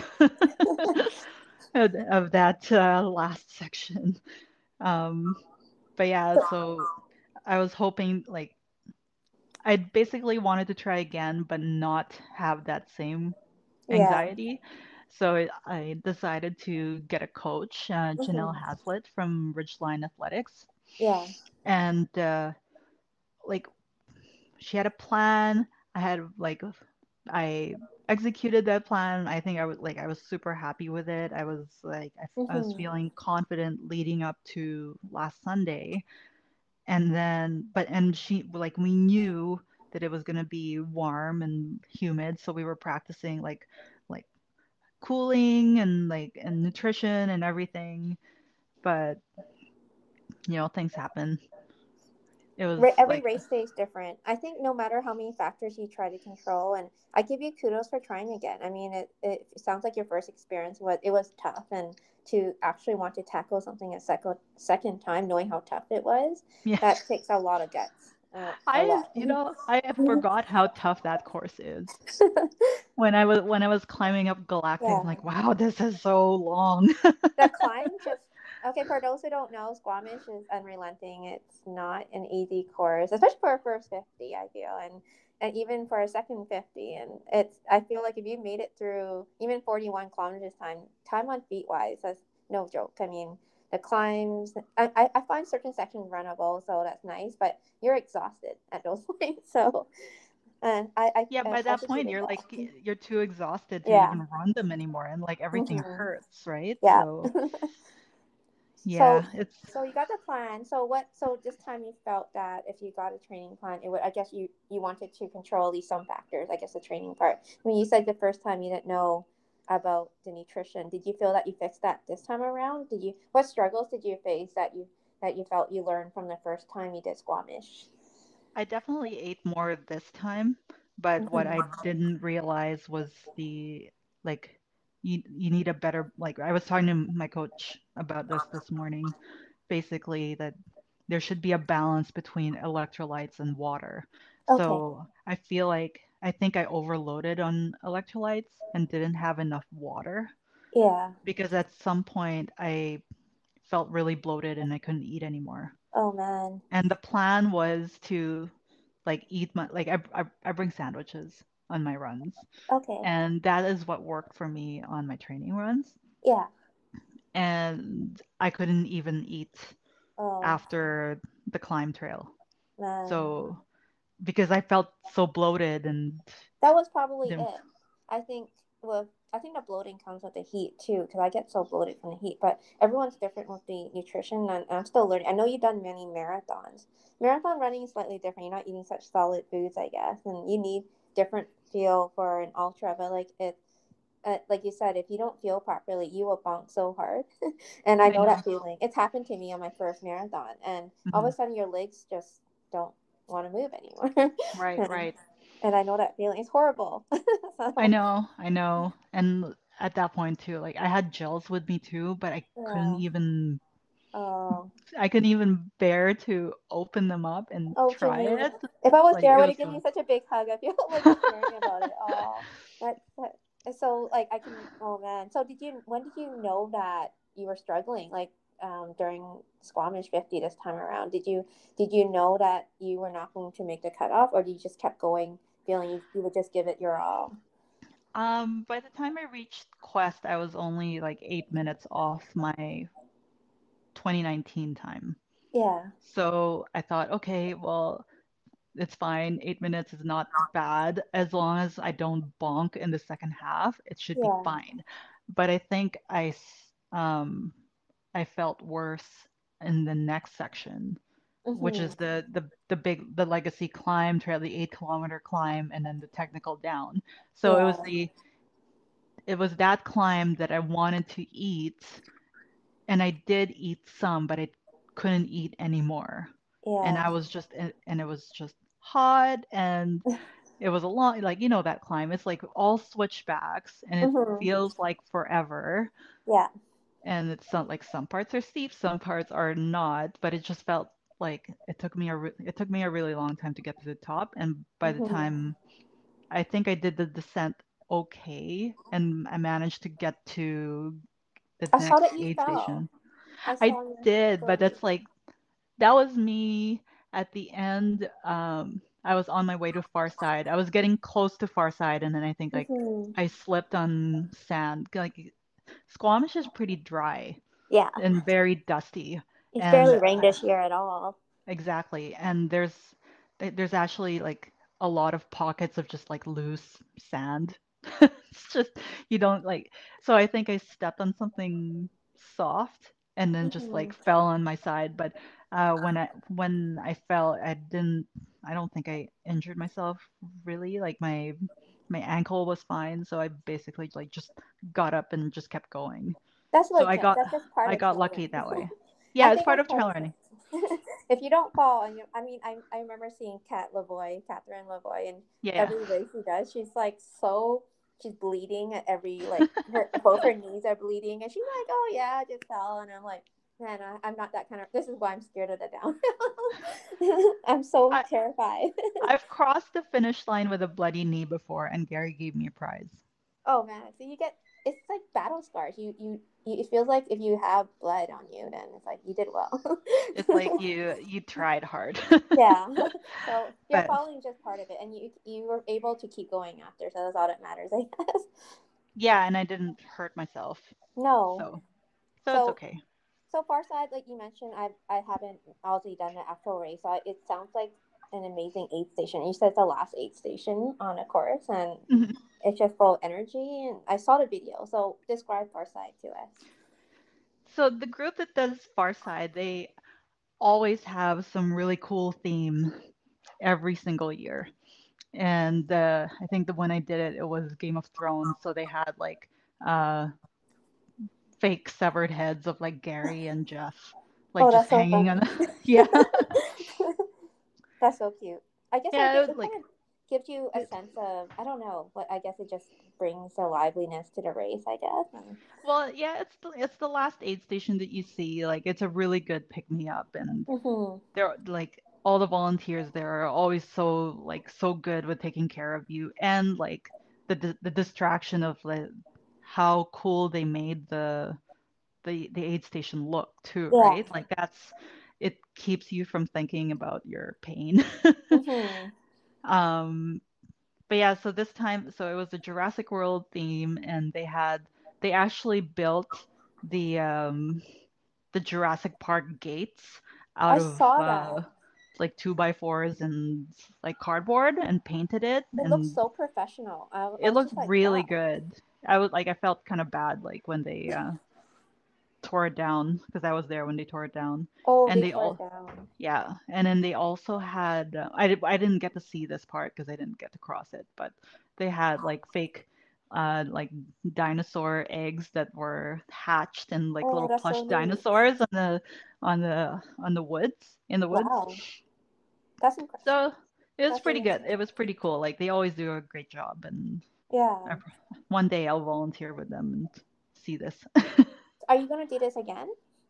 Speaker 2: of that last section. Um, but yeah, so I was hoping like I basically wanted to try again, but not have that same
Speaker 3: Yeah.
Speaker 2: anxiety. So I decided to get a coach, Janelle
Speaker 3: Hmm.
Speaker 2: Haslett from Ridgeline Athletics,
Speaker 3: Yeah.
Speaker 2: and like she had a plan. I had like I executed that plan. I think I was super happy with it. I was like I was
Speaker 3: Hmm.
Speaker 2: feeling confident leading up to last Sunday. And then and she like we knew that it was going to be warm and humid, so we were practicing like cooling and like and nutrition and everything. But things happen. It was
Speaker 3: Every
Speaker 2: like
Speaker 3: race day is different. I think no matter how many factors you try to control, and I give you kudos for trying again. I mean, it sounds like your first experience was tough, and to actually want to tackle something a second time, knowing how tough it was,
Speaker 2: yeah.
Speaker 3: that takes a lot of guts. A
Speaker 2: I
Speaker 3: lot.
Speaker 2: I forgot how tough that course is. When I was climbing up Galactic, I'm
Speaker 3: Yeah.
Speaker 2: like, wow, this is so long.
Speaker 3: The climb just okay. For those who don't know, Squamish is unrelenting. It's not an easy course, especially for a first 50. I feel, and even for a second 50. And it's I feel like if you made it through even 41 kilometers time on feet wise, that's no joke. I mean, the climbs. I find certain sections runnable, so that's nice. But you're exhausted at those points, so.
Speaker 2: Yeah, by
Speaker 3: I
Speaker 2: that
Speaker 3: think you
Speaker 2: point
Speaker 3: did
Speaker 2: you're like
Speaker 3: well.
Speaker 2: you're too exhausted to
Speaker 3: Yeah.
Speaker 2: even run them anymore, and like everything
Speaker 3: Hmm.
Speaker 2: hurts, right?
Speaker 3: Yeah.
Speaker 2: So
Speaker 3: So
Speaker 2: yeah, it's
Speaker 3: so you got the plan. So what so this time you felt that if you got a training plan, it would I guess you wanted to control at least some factors, I guess the training part. I mean you said the first time you didn't know about the nutrition. Did you feel that you fixed that this time around? What struggles did you face that you felt you learned from the first time you did Squamish?
Speaker 2: I definitely ate more this time, but what I
Speaker 3: Mm-hmm.
Speaker 2: didn't realize was the like you need a better like I was talking to my coach about this morning, basically that there should be a balance between electrolytes and water.
Speaker 3: Okay.
Speaker 2: So I feel like I think I overloaded on electrolytes and didn't have enough water
Speaker 3: Yeah.
Speaker 2: because at some point I felt really bloated and I couldn't eat anymore.
Speaker 3: Oh man.
Speaker 2: And the plan was to like eat my like I bring sandwiches on my runs,
Speaker 3: Okay.
Speaker 2: and that is what worked for me on my training runs.
Speaker 3: Yeah.
Speaker 2: And I couldn't even eat
Speaker 3: Oh
Speaker 2: after the climb trail.
Speaker 3: man.
Speaker 2: So because I felt so bloated and
Speaker 3: That was probably
Speaker 2: the,
Speaker 3: it. I think I think the bloating comes with the heat too, because I get so bloated from the heat. But everyone's different with the nutrition, and I'm still learning. I know you've done many marathons. Marathon running is slightly different. You're not eating such solid foods, I guess, and you need different feel for an ultra. But like you said, if you don't feel properly, you will bonk so hard. And I
Speaker 2: I
Speaker 3: know
Speaker 2: know.
Speaker 3: that feeling. It's happened to me on my first marathon, and all of
Speaker 2: Mhm.
Speaker 3: a sudden your legs just don't want to move anymore.
Speaker 2: Right,
Speaker 3: and,
Speaker 2: right.
Speaker 3: and I know that feeling. It's horrible.
Speaker 2: I
Speaker 3: So
Speaker 2: know, I know. And at that point too, like I had gels with me too, but
Speaker 3: yeah. Oh,
Speaker 2: I couldn't even bear to open them up and
Speaker 3: oh,
Speaker 2: try
Speaker 3: Janine.
Speaker 2: it.
Speaker 3: If I was
Speaker 2: Like
Speaker 3: there, I
Speaker 2: it
Speaker 3: would
Speaker 2: was
Speaker 3: have given
Speaker 2: so
Speaker 3: you such a big hug. I feel like just hearing about it. Oh, that so like I can. Oh man. So when did you know that you were struggling? Like during Squamish 50 this time around, did you know that you were not going to make the cutoff, or you just kept going, feeling you would just give it your all?
Speaker 2: by the time I reached Quest, I was only like 8 minutes off my 2019 time.
Speaker 3: Yeah.
Speaker 2: So I thought, okay, well, it's fine. 8 minutes is not bad as long as I don't bonk in the second half. It should be
Speaker 3: Yeah.
Speaker 2: fine. But I think I felt worse in the next section, which
Speaker 3: Mhm.
Speaker 2: is the legacy climb trail, the 8 kilometer climb, and then the technical down. So
Speaker 3: Yeah.
Speaker 2: it was that climb that I wanted to eat, and I did eat some, but I couldn't eat anymore. And
Speaker 3: Yeah.
Speaker 2: I was just and it was just hot and it was a long like that climb. It's like all switchbacks and it
Speaker 3: Mhm.
Speaker 2: feels like forever.
Speaker 3: Yeah.
Speaker 2: And it's not like some parts are steep, some parts are not, but it just felt like it took me a really long time to get to the top. And by the
Speaker 3: Mhm.
Speaker 2: time I think I did the descent okay, and I managed to get to the
Speaker 3: I saw
Speaker 2: next
Speaker 3: that you
Speaker 2: aid
Speaker 3: fell.
Speaker 2: station.
Speaker 3: I
Speaker 2: I
Speaker 3: saw your
Speaker 2: did, but
Speaker 3: story.
Speaker 2: that's like that was me at the end. I was on my way to Far Side. I was getting close to Far Side, and then I think like
Speaker 3: Mhm.
Speaker 2: I slipped on sand. Like Squamish is pretty dry
Speaker 3: Yeah.
Speaker 2: and very dusty,
Speaker 3: It's
Speaker 2: and
Speaker 3: barely rained this year at all.
Speaker 2: exactly. And there's actually like a lot of pockets of just like loose sand. It's just you don't like. So I think I stepped on something soft and then just like
Speaker 3: Mhm.
Speaker 2: fell on my side. But when I fell, I don't think I injured myself really. Like my ankle was fine, so I basically like just got up and just kept going.
Speaker 3: That's
Speaker 2: So
Speaker 3: legit. That's just part
Speaker 2: I
Speaker 3: of
Speaker 2: got
Speaker 3: trail
Speaker 2: lucky
Speaker 3: running.
Speaker 2: that way.
Speaker 3: I
Speaker 2: Yeah, it's
Speaker 3: think
Speaker 2: part
Speaker 3: that's
Speaker 2: of
Speaker 3: part
Speaker 2: trail
Speaker 3: of
Speaker 2: running.
Speaker 3: it. If you don't fall, and I mean, I remember seeing Catherine Lavoie, and
Speaker 2: Yeah.
Speaker 3: every race she does, she's bleeding at every like her both her knees are bleeding, and she's like, oh yeah, I just fell, and I'm like, man, I'm not that kind of. This is why I'm scared of the downhill. I'm so
Speaker 2: I
Speaker 3: terrified.
Speaker 2: I've crossed the finish line with a bloody knee before, and Gary gave me a prize.
Speaker 3: Oh man, so it's like battle scars. It feels like if you have blood on you, then it's like you did well.
Speaker 2: It's like you tried hard.
Speaker 3: Yeah. So your
Speaker 2: But
Speaker 3: falling is just part of it, and you were able to keep going after, so that's all that matters, I guess.
Speaker 2: yeah, and I didn't hurt myself.
Speaker 3: No.
Speaker 2: So it's
Speaker 3: So
Speaker 2: okay.
Speaker 3: so far side, like you mentioned, I haven't obviously done the actual race, so it sounds like an amazing aid station. You said it's the last aid station on a course, and
Speaker 2: Mhm.
Speaker 3: it's just full of energy. And I saw the video. So describe Farside to us.
Speaker 2: So the group that does Farside, they always have some really cool theme every single year. And I think the one I did it was Game of Thrones. So they had like uh fake severed heads of like Gary and Jeff, like
Speaker 3: Oh,
Speaker 2: just
Speaker 3: that's so
Speaker 2: hanging on.
Speaker 3: funny.
Speaker 2: Yeah.
Speaker 3: That's so cute. I guess
Speaker 2: Yeah,
Speaker 3: it
Speaker 2: it was like
Speaker 3: kind of gives you a
Speaker 2: it,
Speaker 3: sense of, I don't know, but I guess it just brings the liveliness to the race, I guess.
Speaker 2: well, yeah, it's the last aid station that you see. Like it's a really good pick me up, and
Speaker 3: Mm-hmm.
Speaker 2: they're like all the volunteers there are always so good with taking care of you, and like the distraction of like how cool they made the aid station look too,
Speaker 3: Yeah.
Speaker 2: right? Like that's it keeps you from thinking about your pain.
Speaker 3: Mm-hmm.
Speaker 2: um but yeah, so this time, so it was a Jurassic World theme, and they actually built the Jurassic Park gates out
Speaker 3: I
Speaker 2: of
Speaker 3: saw that.
Speaker 2: like 2x4s and like cardboard and painted it,
Speaker 3: It looks
Speaker 2: and
Speaker 3: so professional. I
Speaker 2: it
Speaker 3: was
Speaker 2: looked
Speaker 3: just like,
Speaker 2: really
Speaker 3: wow.
Speaker 2: good. I felt kind of bad like when they tore it down, because I was there when they tore it down.
Speaker 3: Oh,
Speaker 2: And
Speaker 3: they
Speaker 2: they
Speaker 3: tore it
Speaker 2: all
Speaker 3: down.
Speaker 2: Yeah, and then they also had I didn't get to see this part because I didn't get to cross it, but they had like fake like dinosaur eggs that were hatched and like
Speaker 3: Oh,
Speaker 2: little
Speaker 3: that's so
Speaker 2: plush
Speaker 3: neat.
Speaker 2: dinosaurs on the woods in the woods.
Speaker 3: Wow. That's incredible.
Speaker 2: So it was
Speaker 3: That's
Speaker 2: pretty good.
Speaker 3: amazing.
Speaker 2: It was pretty cool. Like they always do a great job, and
Speaker 3: Yeah.
Speaker 2: I, one day I'll volunteer with them and see this.
Speaker 3: Are you gonna do this again?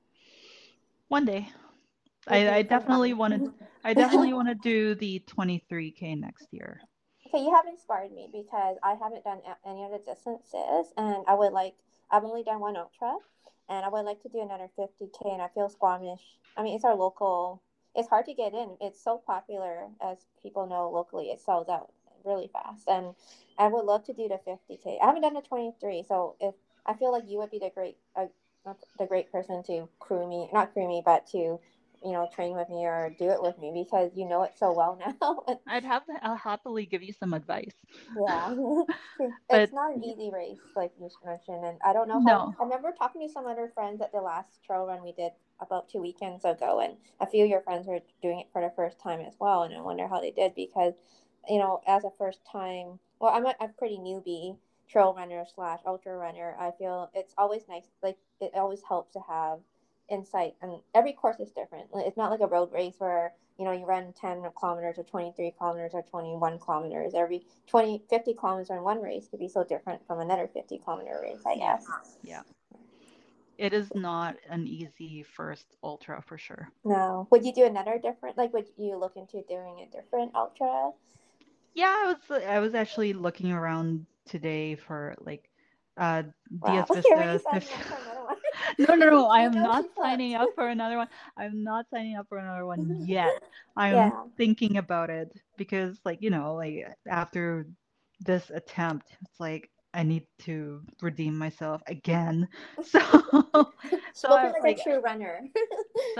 Speaker 2: One day.
Speaker 3: Like, do
Speaker 2: I
Speaker 3: you
Speaker 2: definitely
Speaker 3: plan
Speaker 2: want to
Speaker 3: on?
Speaker 2: I definitely want to do the 23K next year.
Speaker 3: Okay, you have inspired me because I haven't done any of the distances, and I would like. I've only done one ultra, and I would like to do another 50K. And I feel Squamish. I mean, it's our local. It's hard to get in. It's so popular, as people know locally. It sells out really fast, and I would love to do the 50K. I haven't done the 23, so if I feel like you would be the great person to crew me, not crew me, but to train with me or do it with me because you know it so well now.
Speaker 2: I'll happily give you some advice.
Speaker 3: Yeah.
Speaker 2: But
Speaker 3: It's not an easy race, like you mentioned. And I don't know how.
Speaker 2: no,
Speaker 3: I remember talking to some other friends at the last trail run we did about 2 weekends ago, and a few of your friends were doing it for the first time as well. And I wonder how they did because, as a first time, well, I'm a pretty newbie trail runner slash ultra runner. I feel it's always nice, like, it always helps to have insight. And every course is different. It's not like a road race where you run 10 kilometers or 23 kilometers or 21 kilometers. Every 50 kilometers in one race could be so different from another 50-kilometer race, I
Speaker 2: yeah,
Speaker 3: guess.
Speaker 2: yeah. It is not an easy first ultra for sure.
Speaker 3: No. Would you do another different, like, would you look into doing a different ultra?
Speaker 2: Yeah, I was actually looking around today for like uh
Speaker 3: Wow.
Speaker 2: Diaz
Speaker 3: You're already
Speaker 2: Vista
Speaker 3: signing
Speaker 2: 50.
Speaker 3: up for another one.
Speaker 2: No, no, no. I
Speaker 3: You
Speaker 2: am
Speaker 3: know
Speaker 2: not
Speaker 3: she's
Speaker 2: signing
Speaker 3: hooked.
Speaker 2: up for another one. I'm not signing up for another one yet. I'm
Speaker 3: Yeah.
Speaker 2: thinking about it because like, like after this attempt, it's like I need to redeem myself again. So so
Speaker 3: Spoken
Speaker 2: I
Speaker 3: like a
Speaker 2: like
Speaker 3: true runner.
Speaker 2: so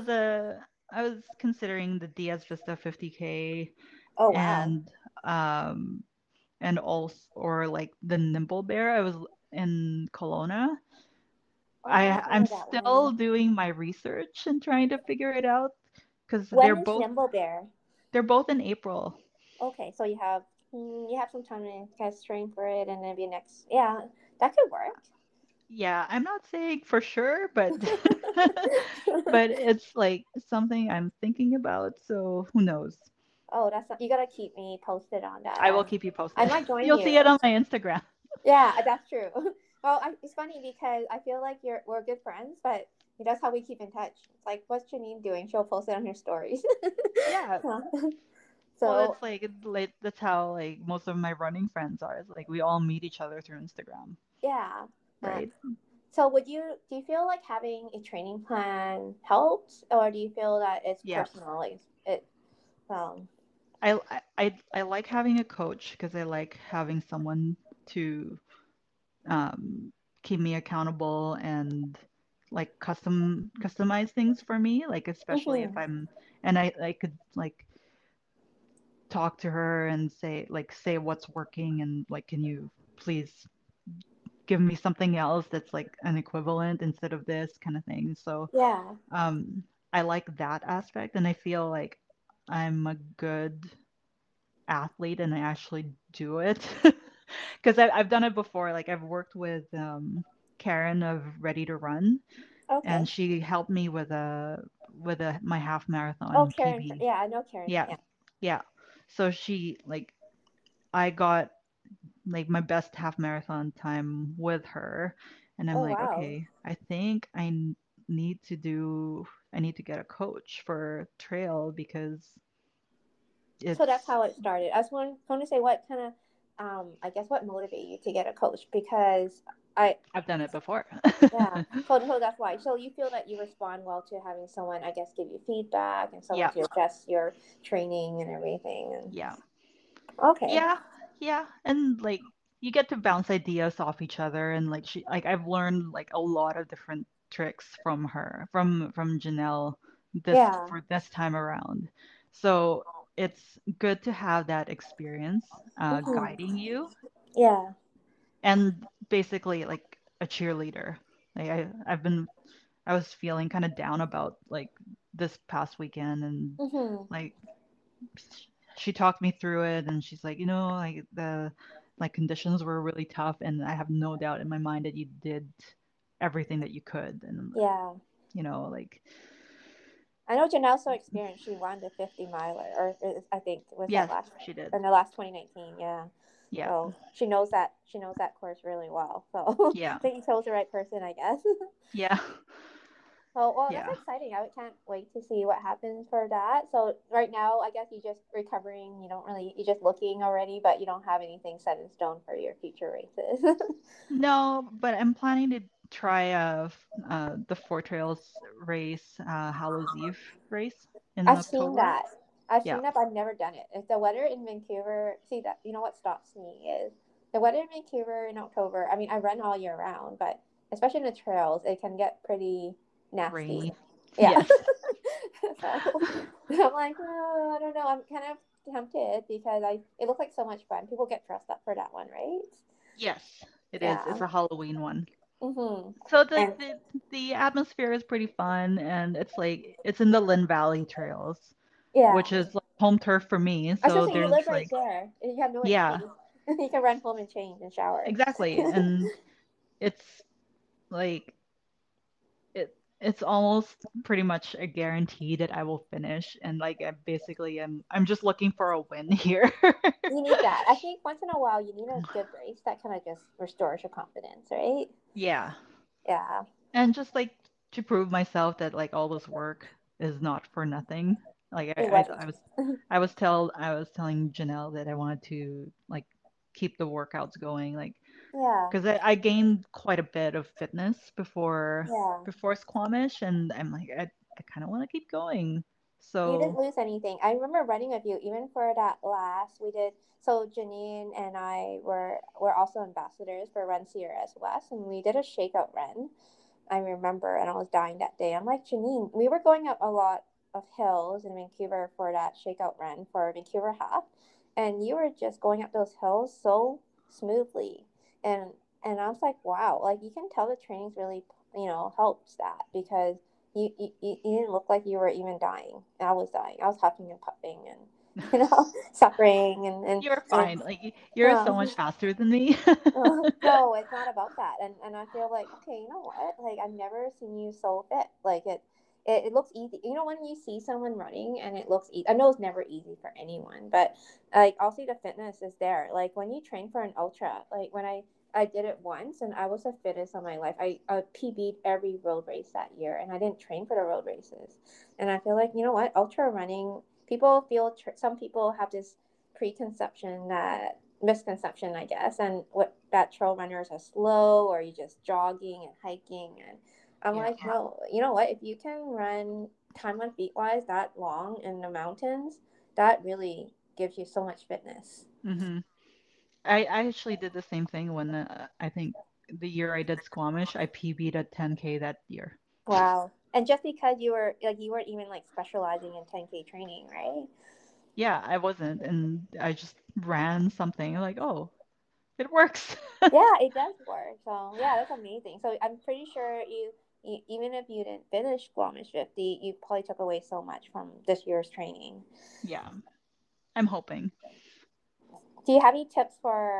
Speaker 2: I was considering the Diaz Vista 50K,
Speaker 3: Oh, wow.
Speaker 2: and um and also or like the Nimble Bear. I was in Kelowna.
Speaker 3: Oh, I haven't heard
Speaker 2: I'm
Speaker 3: of that
Speaker 2: still
Speaker 3: one.
Speaker 2: doing my research and trying to figure it out because
Speaker 3: When is Nimble Bear?
Speaker 2: they're both in April.
Speaker 3: Okay, so you have some time to kind of train for it, and then be next. Yeah, that could work.
Speaker 2: Yeah, I'm not saying for sure, but but it's like something I'm thinking about, so who knows?
Speaker 3: Oh, you gotta keep me posted on that.
Speaker 2: I will keep you
Speaker 3: I
Speaker 2: posted.
Speaker 3: might join
Speaker 2: You'll see it
Speaker 3: you.
Speaker 2: on my Instagram.
Speaker 3: Yeah, that's true. Well, it's funny because I feel like we're good friends, but that's how we keep in touch. It's like, what's Janine doing? She'll post it on her stories.
Speaker 2: Yeah.
Speaker 3: Huh.
Speaker 2: Well,
Speaker 3: So
Speaker 2: that's how like most of my running friends are. It's like we all meet each other through Instagram,
Speaker 3: yeah. Uh,
Speaker 2: right?
Speaker 3: so do you feel like having a training plan helps, or do you feel that it's
Speaker 2: Yes.
Speaker 3: personal? Like it, um,
Speaker 2: I like having a coach because I like having someone to um, keep me accountable and like customize things for me. Like especially if
Speaker 3: mhm.
Speaker 2: I'm and I could like talk to her and say what's working, and like can you please give me something else that's like an equivalent instead of this kind of thing. So
Speaker 3: Yeah.
Speaker 2: um, I like that aspect, and I feel like I'm a good athlete and I actually do it. Because I've done it before. Like I've worked with Karen of Ready to Run,
Speaker 3: Okay.
Speaker 2: and she helped me with a my half
Speaker 3: Oh,
Speaker 2: marathon
Speaker 3: Karen.
Speaker 2: PB.
Speaker 3: Yeah, I know Karen.
Speaker 2: Yeah,
Speaker 3: Yeah.
Speaker 2: yeah. So I got like my best half marathon time with her, and I'm
Speaker 3: Oh,
Speaker 2: like,
Speaker 3: wow.
Speaker 2: okay, I think need to I need to get a coach for trail because
Speaker 3: So that's
Speaker 2: it's
Speaker 3: how it started. I was going to say what kind of, I guess what motivated you to get a coach because I,
Speaker 2: I've done it before.
Speaker 3: yeah. So that's why. So you feel that you respond well to having someone, I guess, give you feedback and someone
Speaker 2: Yeah,
Speaker 3: to adjust your training and everything. And
Speaker 2: yeah.
Speaker 3: okay.
Speaker 2: Yeah, yeah, and like you get to bounce ideas off each other, and like I've learned like a lot of different tricks from her, from Janelle
Speaker 3: Yeah.
Speaker 2: for this time around. So it's good to have that experience
Speaker 3: Hmm.
Speaker 2: guiding you,
Speaker 3: Yeah.
Speaker 2: and basically like a cheerleader. Like I was feeling kind of down about like this past weekend, and
Speaker 3: Hmm.
Speaker 2: like she talked me through it, and she's like, like the like conditions were really tough, and I have no doubt in my mind that you did everything that you could, and
Speaker 3: Yeah.
Speaker 2: like
Speaker 3: I know Janelle's so experienced. She won the 50 miler, or I think was that
Speaker 2: yes,
Speaker 3: last
Speaker 2: she did.
Speaker 3: in the last 2019. Yeah.
Speaker 2: Yeah,
Speaker 3: So she knows that course really well. So
Speaker 2: yeah,
Speaker 3: I think you chose the right person, I guess.
Speaker 2: yeah,
Speaker 3: So well, that's
Speaker 2: yeah.
Speaker 3: exciting. I can't wait to see what happens for that. So right now, I guess you just recovering. You're just looking already, but you don't have anything set in stone for your future races.
Speaker 2: No, but I'm planning to try the Four Trails race, Hallows Eve race in
Speaker 3: I've seen
Speaker 2: October.
Speaker 3: that. I've
Speaker 2: Yeah,
Speaker 3: seen that, but I've never done it. If the weather in Vancouver, see that what stops me is the weather in Vancouver in October. I mean, I run all year round, but especially in the trails, it can get pretty nasty.
Speaker 2: rainy.
Speaker 3: Yeah.
Speaker 2: Yes,
Speaker 3: So I'm like, oh, I don't know. I'm kind of tempted because it looks like so much fun. People get dressed up for that one, right?
Speaker 2: yes, it is. It's
Speaker 3: Yeah.
Speaker 2: a Halloween one.
Speaker 3: Mm-hmm.
Speaker 2: So it's like
Speaker 3: And
Speaker 2: the atmosphere is pretty fun, and it's in the Lynn Valley Trails,
Speaker 3: yeah,
Speaker 2: which is like home turf for me.
Speaker 3: I was gonna
Speaker 2: So
Speaker 3: say you live
Speaker 2: there's
Speaker 3: right
Speaker 2: like
Speaker 3: there, and you have no
Speaker 2: yeah,
Speaker 3: excuse. You can run home and change and shower.
Speaker 2: exactly, and it's like it's almost pretty much a guarantee that I will finish, and like I'm just looking for a win here.
Speaker 3: You need that. I think once in a while you need a good race that kind of just restores your confidence, right?
Speaker 2: Yeah,
Speaker 3: Yeah.
Speaker 2: and just like to prove myself that like all this work is not for nothing. Like
Speaker 3: It wasn't.
Speaker 2: I was telling Janelle that I wanted to like keep the workouts going, like
Speaker 3: Yeah.
Speaker 2: because I gained quite a bit of fitness
Speaker 3: Yeah.
Speaker 2: before Squamish, and I'm like I kind of want to keep going.
Speaker 3: You didn't
Speaker 2: So
Speaker 3: lose anything. I remember running with you even for that last we did. So Janine and I were also ambassadors for Run CRS West, and we did a shakeout run. I remember, and I was dying that day. I'm like, Janine, we were going up a lot of hills in Vancouver for that shakeout run for Vancouver half, and you were just going up those hills so smoothly, and I was like, wow, like you can tell the training's really helps that because you didn't look like you were even dying. I was dying. I was huffing and puffing and suffering
Speaker 2: you're
Speaker 3: and
Speaker 2: fine. Like you're so much faster than me.
Speaker 3: no, it's not about that. And I feel like, okay, you know what? Like I've never seen you so fit. Like it looks easy. You know when you see someone running and it looks easy. I know it's never easy for anyone, but like I'll see the fitness is there. Like when you train for an ultra, like when I did it once and I was the fittest of my life. I PB'd every road race that year and I didn't train for the road races. And I feel like, you know what? Ultra running, some people have this preconception that misconception, I guess, and what that trail runners are slow or you just jogging and hiking. And I'm
Speaker 2: Yeah.
Speaker 3: like, no, you know what? If you can run time on feet wise that long in the mountains, that really gives you so much fitness.
Speaker 2: hmm I actually did the same thing when I think the year I did Squamish, I PB'd at 10K that year.
Speaker 3: Wow. And just because you weren't even like specializing in 10K training, right?
Speaker 2: Yeah, I wasn't, and I just ran something like, oh, it works.
Speaker 3: Yeah, it does work. So yeah, that's amazing. So I'm pretty sure you even if you didn't finish Squamish 50, you probably took away so much from this year's training.
Speaker 2: Yeah, I'm hoping.
Speaker 3: Do you have any tips for?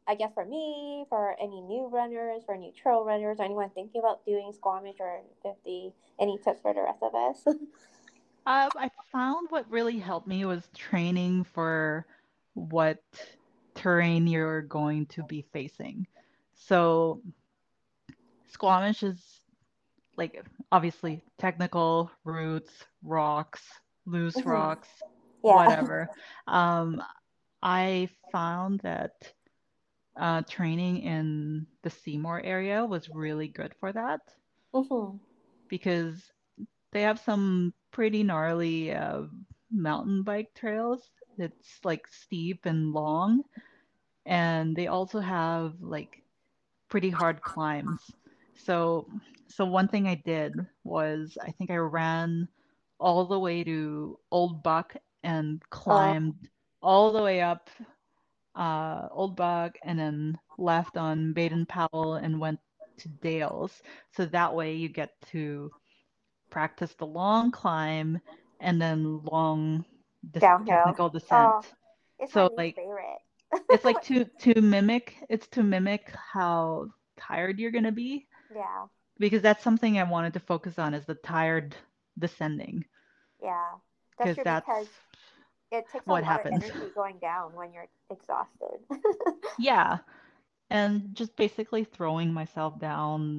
Speaker 3: I guess for me, for any new runners, for new trail runners, or anyone thinking about doing Squamish or 50, any tips for the rest of us?
Speaker 2: I found what really helped me was training for what terrain you're going to be facing. So Squamish is like obviously technical, roots, rocks, loose
Speaker 3: Mhm.
Speaker 2: rocks,
Speaker 3: Yeah.
Speaker 2: whatever. Um, I found that training in the Seymour area was really good for that
Speaker 3: Hmm.
Speaker 2: because they have some pretty gnarly mountain bike trails. It's like steep and long, and they also have like pretty hard climbs. So, so one thing I did was I think I ran all the way to Old Buck and climbed all the way up Old Buck and then left on Baden Powell and went to Dales. So that way you get to practice the long climb and then long
Speaker 3: Downhill.
Speaker 2: technical
Speaker 3: Oh,
Speaker 2: descent.
Speaker 3: it's my
Speaker 2: So
Speaker 3: least
Speaker 2: like
Speaker 3: favorite.
Speaker 2: it's like to mimic how tired you're gonna be
Speaker 3: Yeah.
Speaker 2: because that's something I wanted to focus on is the tired descending
Speaker 3: Yeah. That's
Speaker 2: because
Speaker 3: true
Speaker 2: that's
Speaker 3: because it takes a
Speaker 2: what
Speaker 3: lot of
Speaker 2: happens.
Speaker 3: energy going down when you're exhausted.
Speaker 2: Yeah, and just basically throwing myself down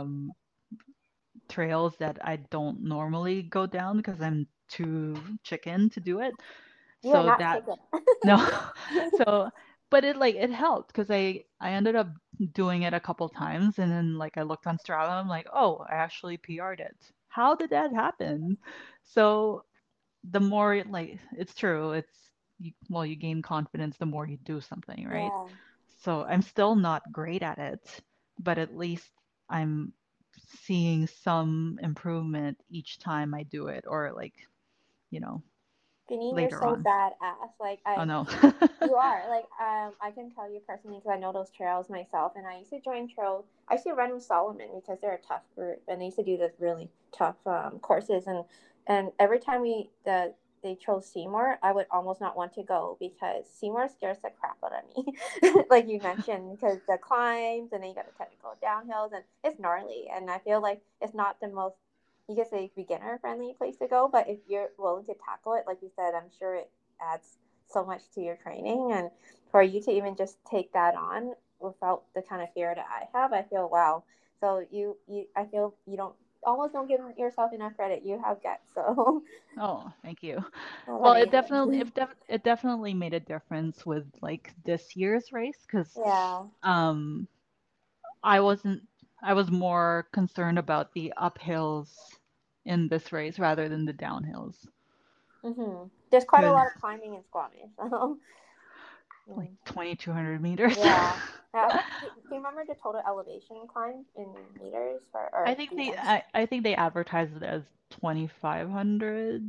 Speaker 2: trails that I don't normally go down because I'm too chicken to do it.
Speaker 3: You are
Speaker 2: So
Speaker 3: not
Speaker 2: that
Speaker 3: chicken.
Speaker 2: no, so but it helped because I ended up doing it a couple times and then like I looked on Strava and I'm like, oh, I actually PR'd it. How did that happen? So the more like it's true, you gain confidence the more you do something, right?
Speaker 3: Yeah.
Speaker 2: So I'm still not great at it, but at least I'm seeing some improvement each time I do it or like, you know,
Speaker 3: Janine, you're
Speaker 2: later
Speaker 3: so
Speaker 2: on.
Speaker 3: badass. Like
Speaker 2: Oh
Speaker 3: I
Speaker 2: no.
Speaker 3: You are like I can tell you personally because I know those trails myself, and I used to join trails. I used to run with Solomon because they're a tough group, and they used to do this really tough courses. And every time they chose Seymour, I would almost not want to go because Seymour scares the crap out of me, like you mentioned, because the climbs and then you got the technical downhills and it's gnarly, and I feel like it's not the most you could say beginner friendly place to go, but if you're willing to tackle it, like you said, I'm sure it adds so much to your training, and for you to even just take that on without the kind of fear that I have, I feel wow. So you I feel you don't give yourself enough credit. You have guts, so
Speaker 2: Oh, thank you.
Speaker 3: that's
Speaker 2: Well,
Speaker 3: amazing.
Speaker 2: it definitely made a difference with like this year's race because
Speaker 3: Yeah.
Speaker 2: um I wasn't I was more concerned about the uphills in this race rather than the downhills
Speaker 3: There's quite a
Speaker 2: because
Speaker 3: lot of climbing in Squamish. So,
Speaker 2: like
Speaker 3: mm,
Speaker 2: 2,200 meters.
Speaker 3: yeah. Do you remember the total elevation climb in meters or feet?
Speaker 2: I think they advertised it as 2,500.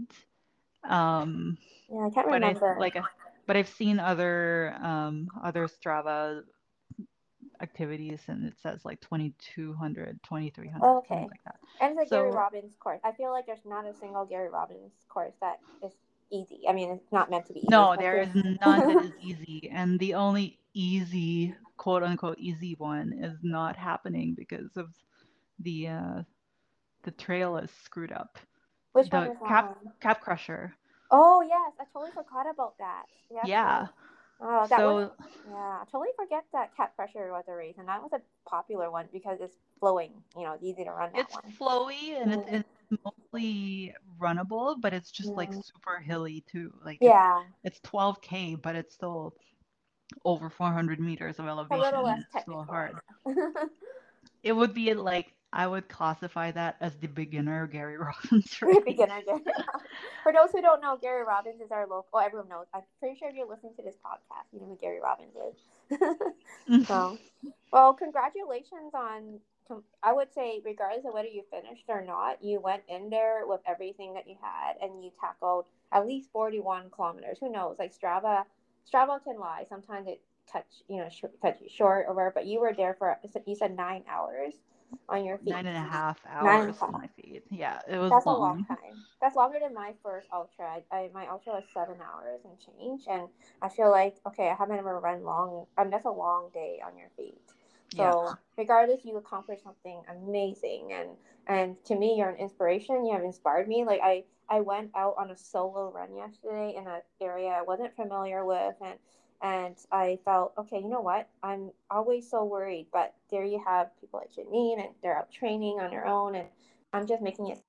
Speaker 2: Um,
Speaker 3: Yeah, I can't
Speaker 2: but
Speaker 3: remember.
Speaker 2: but I've seen other Strava activities and it says like 2,200, 2,300,
Speaker 3: Oh,
Speaker 2: something
Speaker 3: okay.
Speaker 2: like that.
Speaker 3: And it's a Gary
Speaker 2: So
Speaker 3: Robbins course. I feel like there's not a single Gary Robbins course that is easy. I mean, it's not meant to be easy. It's
Speaker 2: no,
Speaker 3: meant
Speaker 2: there is none that
Speaker 3: to.
Speaker 2: is easy, and the only easy, quote unquote, easy one is not happening because of the uh, the trail is screwed up.
Speaker 3: Which one
Speaker 2: The
Speaker 3: is that one?
Speaker 2: Cap Crusher.
Speaker 3: Oh yes, I totally forgot about that. Yeah, totally.
Speaker 2: Yeah.
Speaker 3: Oh, that was.
Speaker 2: So
Speaker 3: Yeah, I totally forget that Cat Pressure was a race, and that was a popular one because it's flowing. It's easy to run that
Speaker 2: it's
Speaker 3: one.
Speaker 2: flowy and
Speaker 3: Mm,
Speaker 2: it's mostly runnable, but it's just like
Speaker 3: mm.
Speaker 2: super hilly too. Like
Speaker 3: Yeah,
Speaker 2: it's 12K, but it's still over 400 meters of
Speaker 3: a little
Speaker 2: elevation.
Speaker 3: less
Speaker 2: It's still
Speaker 3: technical, I
Speaker 2: hard.
Speaker 3: guess.
Speaker 2: It would be like I would classify that as the beginner Gary Robbins race.
Speaker 3: Beginner Gary Robbins. For those who don't know, Gary Robbins is our local. Oh, everyone knows. I'm pretty sure if you're listening to this podcast, you know who Gary Robbins is. So, well, congratulations on. I would say, regardless of whether you finished or not, you went in there with everything that you had, and you tackled at least 41 kilometers. Who knows? Like Strava can lie. Sometimes it cut you short or whatever. But you were there for you said 9 hours. on your feet.
Speaker 2: 9.5
Speaker 3: Nine and a
Speaker 2: hours
Speaker 3: half.
Speaker 2: on my feet. Yeah, it was
Speaker 3: That's a long
Speaker 2: long.
Speaker 3: time. That's longer than my first ultra. My ultra was 7 hours and change, and I feel like okay, I haven't ever run long. That's a long day on your feet.
Speaker 2: Yeah.
Speaker 3: So regardless, you accomplish something amazing, and to me, you're an inspiration. You have inspired me. Like I went out on a solo run yesterday in an area I wasn't familiar with, and I felt okay. You know what? I'm always so worried, but there you have people like Janine, and they're out training on their own, and I'm just making it.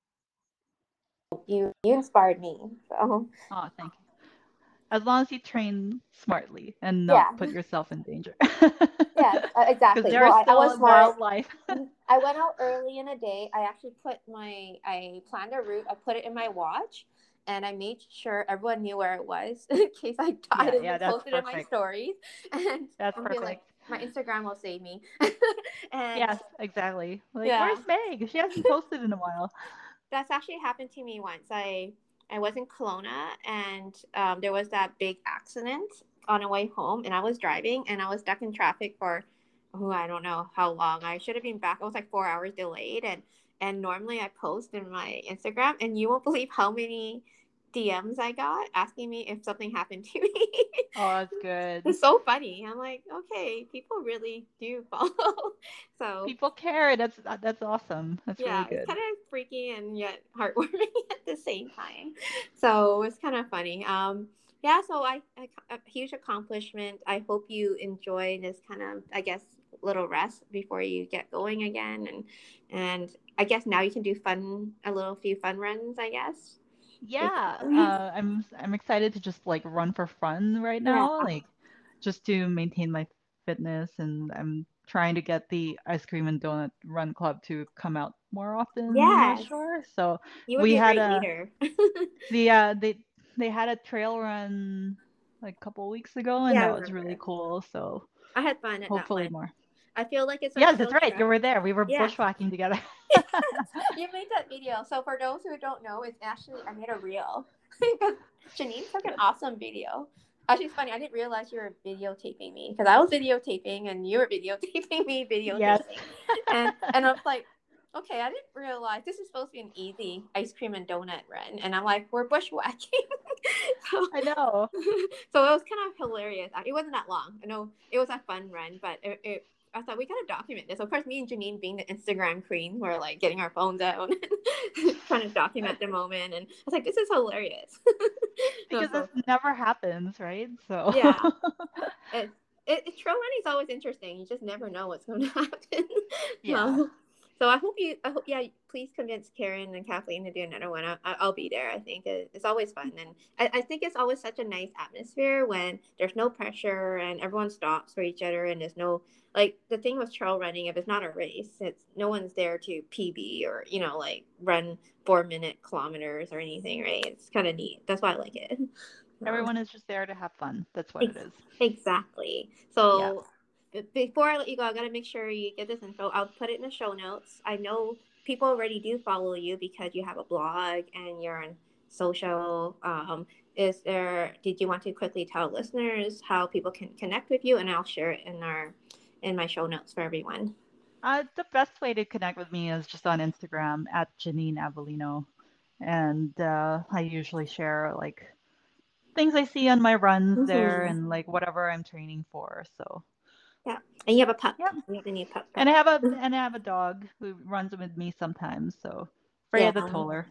Speaker 3: You inspired me. So
Speaker 2: Oh, thank you. As long as you train smartly and not
Speaker 3: yeah,
Speaker 2: put yourself in danger.
Speaker 3: yeah,
Speaker 2: Because
Speaker 3: exactly.
Speaker 2: there
Speaker 3: No,
Speaker 2: are
Speaker 3: I was
Speaker 2: still
Speaker 3: smart.
Speaker 2: wildlife.
Speaker 3: I went out early in a day. I planned a route. I put it in my watch, and I made sure everyone knew where it was in case I died and
Speaker 2: Yeah,
Speaker 3: then
Speaker 2: that's
Speaker 3: posted in my
Speaker 2: perfect.
Speaker 3: stories. And
Speaker 2: That's
Speaker 3: I'm feeling like
Speaker 2: perfect.
Speaker 3: my Instagram will save me. And
Speaker 2: Yes, exactly. Like,
Speaker 3: yeah,
Speaker 2: where's Meg? She hasn't posted in a while.
Speaker 3: that's actually happened to me once. I was in Kelowna, and there was that big accident on the way home, and I was driving, and I was stuck in traffic for I don't know how long. I should have been back. I was like 4 hours delayed, and normally I post in my Instagram, and you won't believe how many DMs I got asking me if something happened to me.
Speaker 2: Oh, that's good.
Speaker 3: It's so funny. I'm like, okay, people really do follow. So
Speaker 2: People care. That's awesome. That's really
Speaker 3: yeah, it's
Speaker 2: good.
Speaker 3: kind of freaky and yet heartwarming at the same time. So it's kind of funny. Yeah, so I a huge accomplishment. I hope you enjoy this kind of, I guess, little rest before you get going again, and I guess now you can do a little few fun runs, I guess.
Speaker 2: Yeah, I'm excited to just like run for fun right
Speaker 3: Yeah.
Speaker 2: now, like just to maintain my fitness, and I'm trying to get the ice cream and donut run club to come out more often in the North
Speaker 3: Yes,
Speaker 2: Shore. So
Speaker 3: you would
Speaker 2: we
Speaker 3: be a
Speaker 2: had
Speaker 3: great
Speaker 2: a
Speaker 3: leader.
Speaker 2: the they had a trail run like a couple weeks ago, and
Speaker 3: Yeah, I
Speaker 2: that was really
Speaker 3: remember.
Speaker 2: cool. So
Speaker 3: I had fun at that
Speaker 2: hopefully
Speaker 3: one.
Speaker 2: more.
Speaker 3: I feel like it's a
Speaker 2: Yes, that's
Speaker 3: chill
Speaker 2: right. You
Speaker 3: trip.
Speaker 2: were there. We were
Speaker 3: Yeah.
Speaker 2: bushwhacking together.
Speaker 3: You made that video. So for those who don't know, it's actually I made a reel because Janine took an awesome video. Actually, it's funny. I didn't realize you were videotaping me because I was videotaping and you were videotaping me
Speaker 2: Yes.
Speaker 3: videotaping, and I was like, okay, I didn't realize this is supposed to be an easy ice cream and donut run, and I'm like, we're bushwhacking. so,
Speaker 2: I know.
Speaker 3: so it was kind of hilarious. It wasn't that long. I know it was a fun run, but I thought we gotta document this. Of course, me and Janine, being the Instagram queen, were like getting our phones out, trying to document the moment. And I was like, this is hilarious.
Speaker 2: Because this
Speaker 3: So
Speaker 2: never happens, right? So
Speaker 3: yeah, trail running is always interesting. You just never know what's going to happen.
Speaker 2: yeah.
Speaker 3: So I hope, yeah, please convince Karen and Kathleen to do another one. I'll be there. I think it's always fun. And I think it's always such a nice atmosphere when there's no pressure and everyone stops for each other. And there's no, like, the thing with trail running, if it's not a race, it's no one's there to PB or, like run 4-minute kilometers or anything, right? It's kind of neat. That's why I like it.
Speaker 2: Everyone is just there to have fun. That's what it is.
Speaker 3: Exactly.
Speaker 2: Yeah.
Speaker 3: So before I let you go, I got to make sure you get this info. I'll put it in the show notes. I know people already do follow you because you have a blog and you're on social. Did you want to quickly tell listeners how people can connect with you? And I'll share it in my show notes for everyone.
Speaker 2: The best way to connect with me is just on Instagram at Janine Avellino. And I usually share like things I see on my runs there
Speaker 3: Mm-hmm.
Speaker 2: and like whatever I'm training for. So
Speaker 3: Yeah. And you have a pup.
Speaker 2: yeah.
Speaker 3: You have a new pup.
Speaker 2: And I have a dog who runs with me sometimes. So Freya
Speaker 3: Yeah.
Speaker 2: the Toller.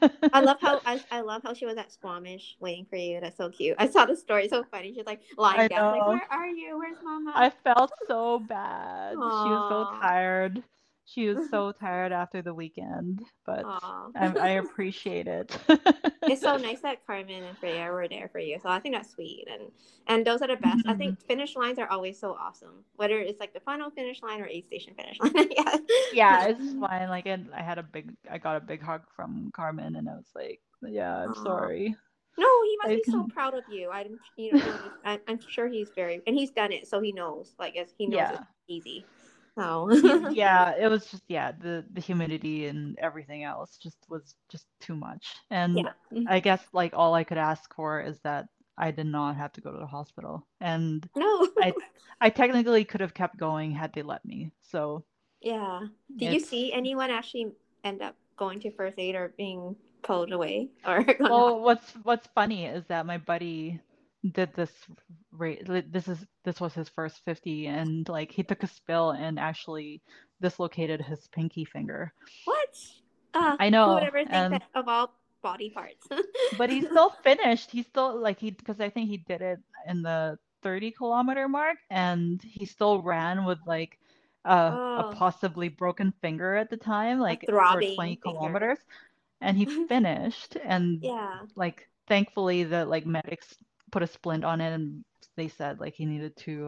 Speaker 3: I love how she was at Squamish waiting for you. That's so cute. I saw the story. So funny. She's like lying
Speaker 2: I
Speaker 3: down. Like,
Speaker 2: know.
Speaker 3: where are you? Where's Mama?
Speaker 2: I felt so bad. She was so
Speaker 3: Aww.
Speaker 2: tired. She was so tired after the weekend, but
Speaker 3: Aw.
Speaker 2: I appreciate it.
Speaker 3: It's so nice that Carmen and Freya were there for you. So I think that's sweet. And those are the best. I
Speaker 2: Mhm.
Speaker 3: think finish lines are always so awesome. Whether it's like the final finish line or aid station finish line. Yeah.
Speaker 2: Yeah, it's fine. Like, and I got a big hug from Carmen, and I was like, yeah, I'm
Speaker 3: Aw.
Speaker 2: sorry.
Speaker 3: No, he must
Speaker 2: I
Speaker 3: be so
Speaker 2: can,
Speaker 3: proud of you. I'm sure he's and he's done it, so he knows. Like, as he knows it's
Speaker 2: yeah.
Speaker 3: easy. So
Speaker 2: Yeah, it was just the humidity and everything else just was just too much. And
Speaker 3: yeah.
Speaker 2: I guess like all I could ask for is that I did not have to go to the hospital. And
Speaker 3: No.
Speaker 2: I I technically could have kept going had they let me. So
Speaker 3: Yeah. Did you
Speaker 2: It's
Speaker 3: see anyone actually end up going to first aid or being pulled away or going to
Speaker 2: Well, what's funny is that my buddy did this rate. This was his first 50, and like he took a spill and actually dislocated his pinky finger.
Speaker 3: what?
Speaker 2: I
Speaker 3: Who would
Speaker 2: know,
Speaker 3: ever think
Speaker 2: and
Speaker 3: that of all body parts?
Speaker 2: but he still finished. He still like he because I think he did it in the 30-kilometer mark, and he still ran with like a
Speaker 3: Oh,
Speaker 2: possibly broken finger at the time,
Speaker 3: a
Speaker 2: like for 20
Speaker 3: throbbing finger.
Speaker 2: kilometers. And he finished, and
Speaker 3: Yeah.
Speaker 2: like thankfully the like medics put a splint on it, and they said like he needed to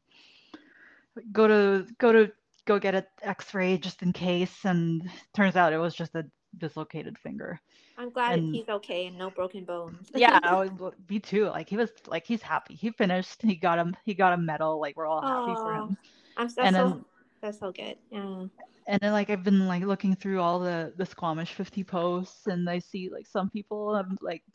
Speaker 2: go to go get an x-ray just in case, and turns out it was just a dislocated finger.
Speaker 3: I'm glad
Speaker 2: And
Speaker 3: he's okay and no broken bones.
Speaker 2: yeah, me too. Like he was like he's happy, he finished, he got a medal, like we're all happy for
Speaker 3: Oh,
Speaker 2: him.
Speaker 3: that's
Speaker 2: And
Speaker 3: so
Speaker 2: then
Speaker 3: that's so good. Yeah.
Speaker 2: like I've been like looking through all the Squamish 50 posts, and I see like some people have like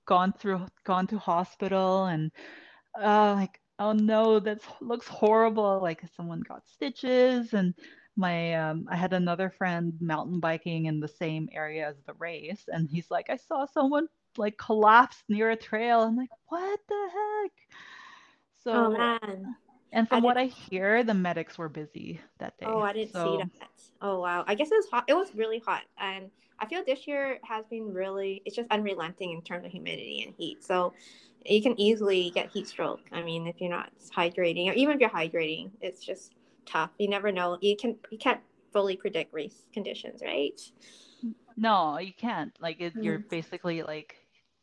Speaker 2: gone to hospital, and like oh no, that looks horrible, like someone got stitches. And my I had another friend mountain biking in the same area as the race, and he's like, I saw someone like collapse near a trail. I'm like, what the heck?
Speaker 3: Oh
Speaker 2: So,
Speaker 3: man.
Speaker 2: and
Speaker 3: I
Speaker 2: from
Speaker 3: did
Speaker 2: what I hear, the medics were busy that
Speaker 3: Oh,
Speaker 2: day.
Speaker 3: I didn't see
Speaker 2: So
Speaker 3: that. Oh wow. I guess it was hot. It was really hot. And I feel this year has been really it's just unrelenting in terms of humidity and heat. So you can easily get heat stroke. I mean, if you're not hydrating or even if you're hydrating, it's just tough. You never know. You can't fully predict race conditions, right?
Speaker 2: no, you can't. Like you're
Speaker 3: Mm,
Speaker 2: basically like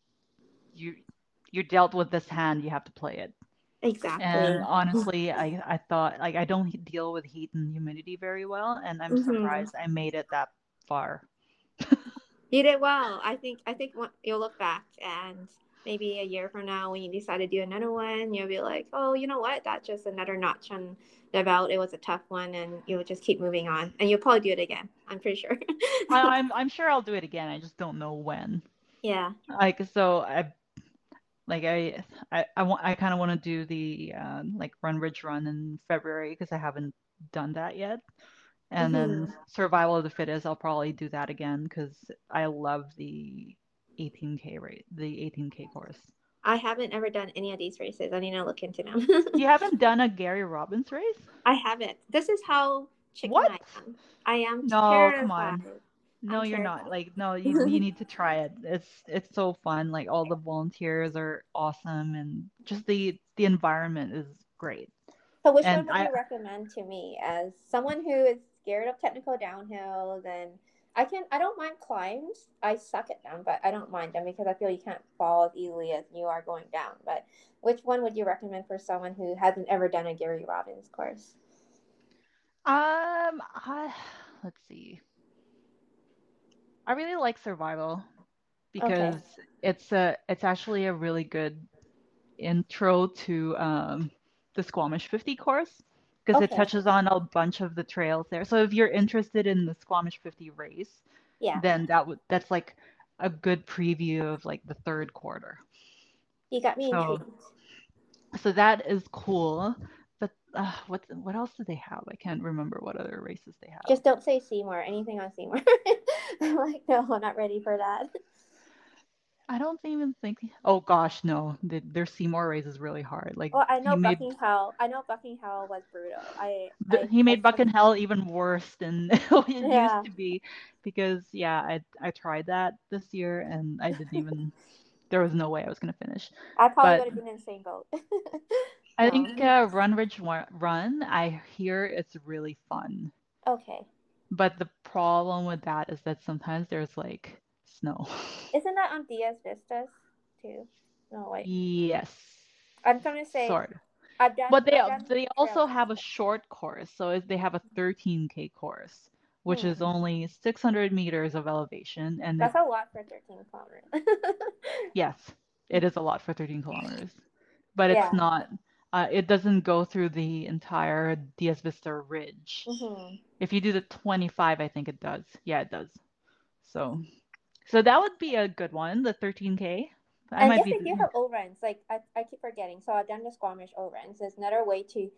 Speaker 2: you you're dealt with this hand, you have to play it. And
Speaker 3: exactly.
Speaker 2: honestly, I thought like I don't deal with heat and humidity very well, and I'm
Speaker 3: Hmm.
Speaker 2: surprised I made it that far.
Speaker 3: You did well. You'll look back and maybe a year from now when you decide to do another one, you'll be like, oh, you know what? That's just another notch on the belt. It was a tough one, and you'll just keep moving on, and you'll probably do it again. I'm pretty sure.
Speaker 2: I'm sure I'll do it again. I just don't know when.
Speaker 3: Yeah.
Speaker 2: Like so I like I kind of want to do the like Run Ridge Run in February because I haven't done that yet. And then
Speaker 3: Hmm.
Speaker 2: Survival of the Fittest, I'll probably do that again because I love the 18K rate, the 18K course.
Speaker 3: I haven't ever done any of these races. I need to look into them.
Speaker 2: You haven't done a Gary Robbins race?
Speaker 3: I haven't. This is how chicken
Speaker 2: What?
Speaker 3: I am. I am
Speaker 2: No, come on.
Speaker 3: terrified.
Speaker 2: No,
Speaker 3: I'm
Speaker 2: you're not.
Speaker 3: terrified.
Speaker 2: Like, no, you need to try it. It's so fun. Like all the volunteers are awesome, and just the environment is great.
Speaker 3: So, which one
Speaker 2: And
Speaker 3: would you recommend to me as someone who is scared of technical downhill? Then I don't mind climbs. I suck at them, but I don't mind them because I feel you can't fall as easily as you are going down. But which one would you recommend for someone who hasn't ever done a Gary Robbins course?
Speaker 2: I let's see. I really like Survival
Speaker 3: Okay.
Speaker 2: because it's actually a really good intro to the Squamish 50 course because it
Speaker 3: Okay.
Speaker 2: touches on a bunch of the trails there. So if you're interested in the Squamish 50 race,
Speaker 3: Yeah.
Speaker 2: then that's like a good preview of like the third quarter.
Speaker 3: You got me
Speaker 2: So
Speaker 3: intrigued.
Speaker 2: that is cool. But what else do they have? I can't remember what other races they have.
Speaker 3: Just don't say Seymour. Anything on Seymour. I'm like, no, I'm not ready for that.
Speaker 2: I don't even think. Oh gosh, no. Their Seymour race is really hard. Like
Speaker 3: Well, I know Bucking Hell. I know Bucking Hell was brutal.
Speaker 2: he
Speaker 3: I
Speaker 2: made Buck and Hell even worse than it used
Speaker 3: yeah.
Speaker 2: to be because yeah, I tried that this year and I didn't even there was no way I was gonna finish.
Speaker 3: I probably
Speaker 2: But
Speaker 3: would have been in the same boat.
Speaker 2: I think
Speaker 3: No.
Speaker 2: Run Ridge Run, I hear it's really fun.
Speaker 3: Okay.
Speaker 2: But the problem with that is that sometimes there's like snow.
Speaker 3: Isn't that on Diaz Vistas too? No, wait.
Speaker 2: Yes,
Speaker 3: I'm gonna say
Speaker 2: sort of. But
Speaker 3: I've done
Speaker 2: they also
Speaker 3: trails.
Speaker 2: have a short course, so they have a 13K course, which is
Speaker 3: Hmm.
Speaker 2: only 600 meters of elevation, and
Speaker 3: That's a lot for 13 kilometers.
Speaker 2: yes, it is a lot for 13 kilometers, but it's
Speaker 3: Yeah.
Speaker 2: not. It doesn't go through the entire Diaz Vista Ridge.
Speaker 3: Hmm.
Speaker 2: If you do the 25, I think it does. Yeah, it does. So, so that would be a good one, the 13K. I
Speaker 3: And
Speaker 2: might
Speaker 3: yes,
Speaker 2: be.
Speaker 3: they do have O runs. Like I keep forgetting. So I've done the Squamish O runs. There's another way to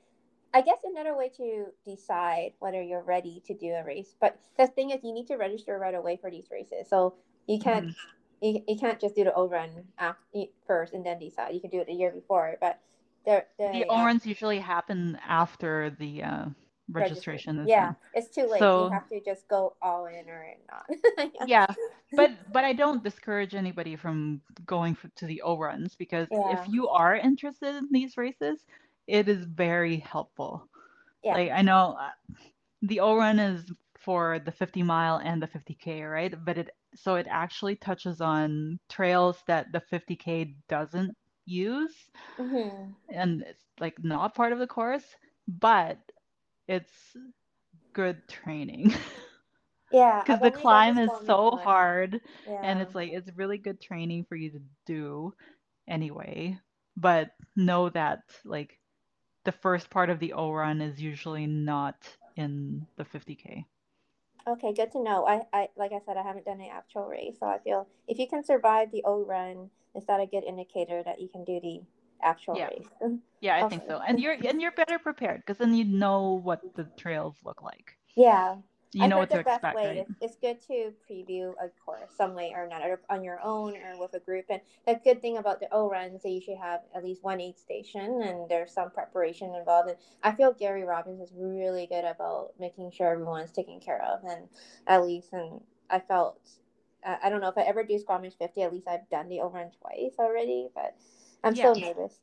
Speaker 3: I guess another way to decide whether you're ready to do a race, but the thing is, you need to register right away for these races. So you can't you can't just do the O run first and then decide. You can do it the year before, but
Speaker 2: The O-runs usually happen after the registration is done.
Speaker 3: It's too late.
Speaker 2: So
Speaker 3: you have to just go all in or not.
Speaker 2: yeah, but I don't discourage anybody from going to the O-runs, because if you are interested in these races, it is very helpful.
Speaker 3: Yeah.
Speaker 2: Like, I know the O-run is for the 50 mile and the 50K, right? But it actually touches on trails that the 50K doesn't use, and it's like not part of the course, but it's good training.
Speaker 3: Yeah,
Speaker 2: because the climb is so hard, and it's like it's really good training for you to do anyway. But know that like the first part of the O-run is usually not in the 50K.
Speaker 3: Okay, good to know. I like I said, I haven't done an actual race, so I feel if you can survive the O-run, is that a good indicator that you can do the actual race?
Speaker 2: Yeah, I think so. And you're better prepared, because then you know what the trails look like.
Speaker 3: Yeah.
Speaker 2: You know what to
Speaker 3: best
Speaker 2: expect,
Speaker 3: way
Speaker 2: right?
Speaker 3: it's good to preview a course some way or another on your own or with a group. And the good thing about the O-runs, they usually have at least one aid station, and there's some preparation involved. And I feel Gary Robbins is really good about making sure everyone's taken care of, and at least, and I felt I don't know if I ever do Squamish 50. At least I've done the O-run twice already, but I'm still nervous.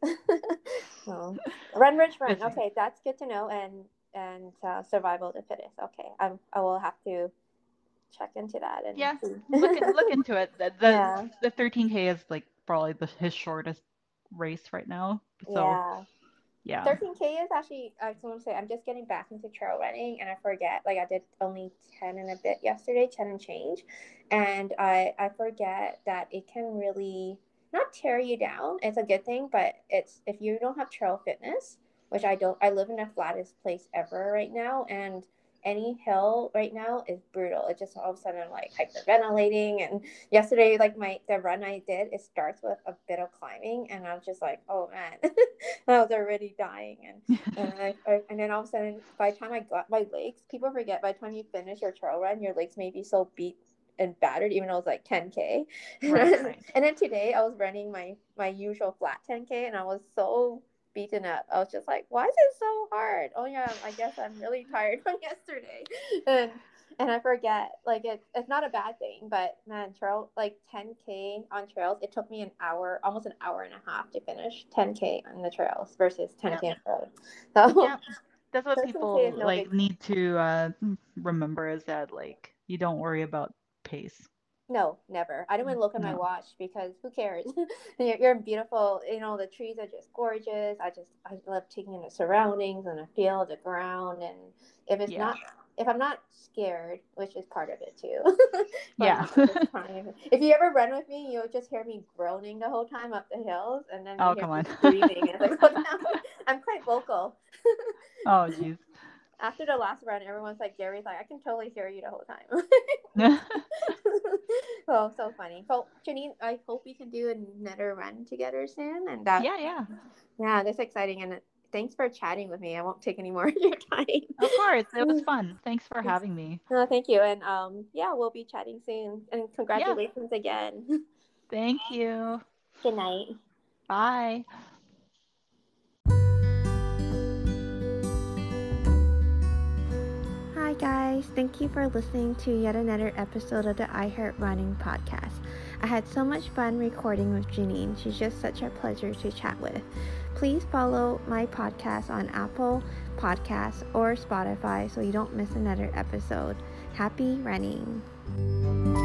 Speaker 3: Run, Rich, Run. Okay, that's good to know. And survival of the fittest. Okay, I will have to check into that and see.
Speaker 2: look into it. The 13K is like probably his shortest race right now. So yeah.
Speaker 3: 13K is actually, I just want to say, I'm just getting back into trail running, and I forget, like I did only 10 and a bit yesterday, 10 and change, and I forget that it can really not tear you down. It's a good thing, but it's if you don't have trail fitness, which I don't. I live in the flattest place ever right now, and any hill right now is brutal. It just all of a sudden I'm like hyperventilating. And yesterday, like the run I did, it starts with a bit of climbing, and I was just like, oh man, I was already dying. And then all of a sudden, by the time I got my legs, people forget by the time you finish your trail run, your legs may be so beat and battered, even though it was like 10K.
Speaker 2: Right.
Speaker 3: And then today I was running my usual flat 10K, and I was so beaten up. I was just like, why is it so hard? Oh yeah, I guess I'm really tired from yesterday. And I forget, like it's not a bad thing, but man, trail like 10K on trails, it took me an hour, almost an hour and a half to finish 10K on the trails versus 10K on road. So
Speaker 2: that's what people like need to remember, is that like you don't worry about pace.
Speaker 3: No, never. I don't even look at my watch, because who cares? You're beautiful. You know, the trees are just gorgeous. I love taking in the surroundings and the feel of the ground. And if I'm not scared, which is part of it too. If you ever run with me, you'll just hear me groaning the whole time up the hills, and then you hear me screaming as I go down. I'm quite vocal.
Speaker 2: Oh, jeez.
Speaker 3: After the last run, everyone's like, Gary's like, I can totally hear you the whole time. Oh, so funny. So, Janine, I hope we can do another run together soon. And
Speaker 2: yeah,
Speaker 3: that's exciting. And thanks for chatting with me. I won't take any more of your time.
Speaker 2: Of course, it was fun. Thanks for having me.
Speaker 3: No, thank you. And we'll be chatting soon. And congratulations again.
Speaker 2: Thank you.
Speaker 3: Good night.
Speaker 2: Bye.
Speaker 1: Hi guys, thank you for listening to yet another episode of the iHeart Running podcast. I had so much fun recording with Janine. She's just such a pleasure to chat with. Please follow my podcast on Apple Podcasts or Spotify so you don't miss another episode. Happy running!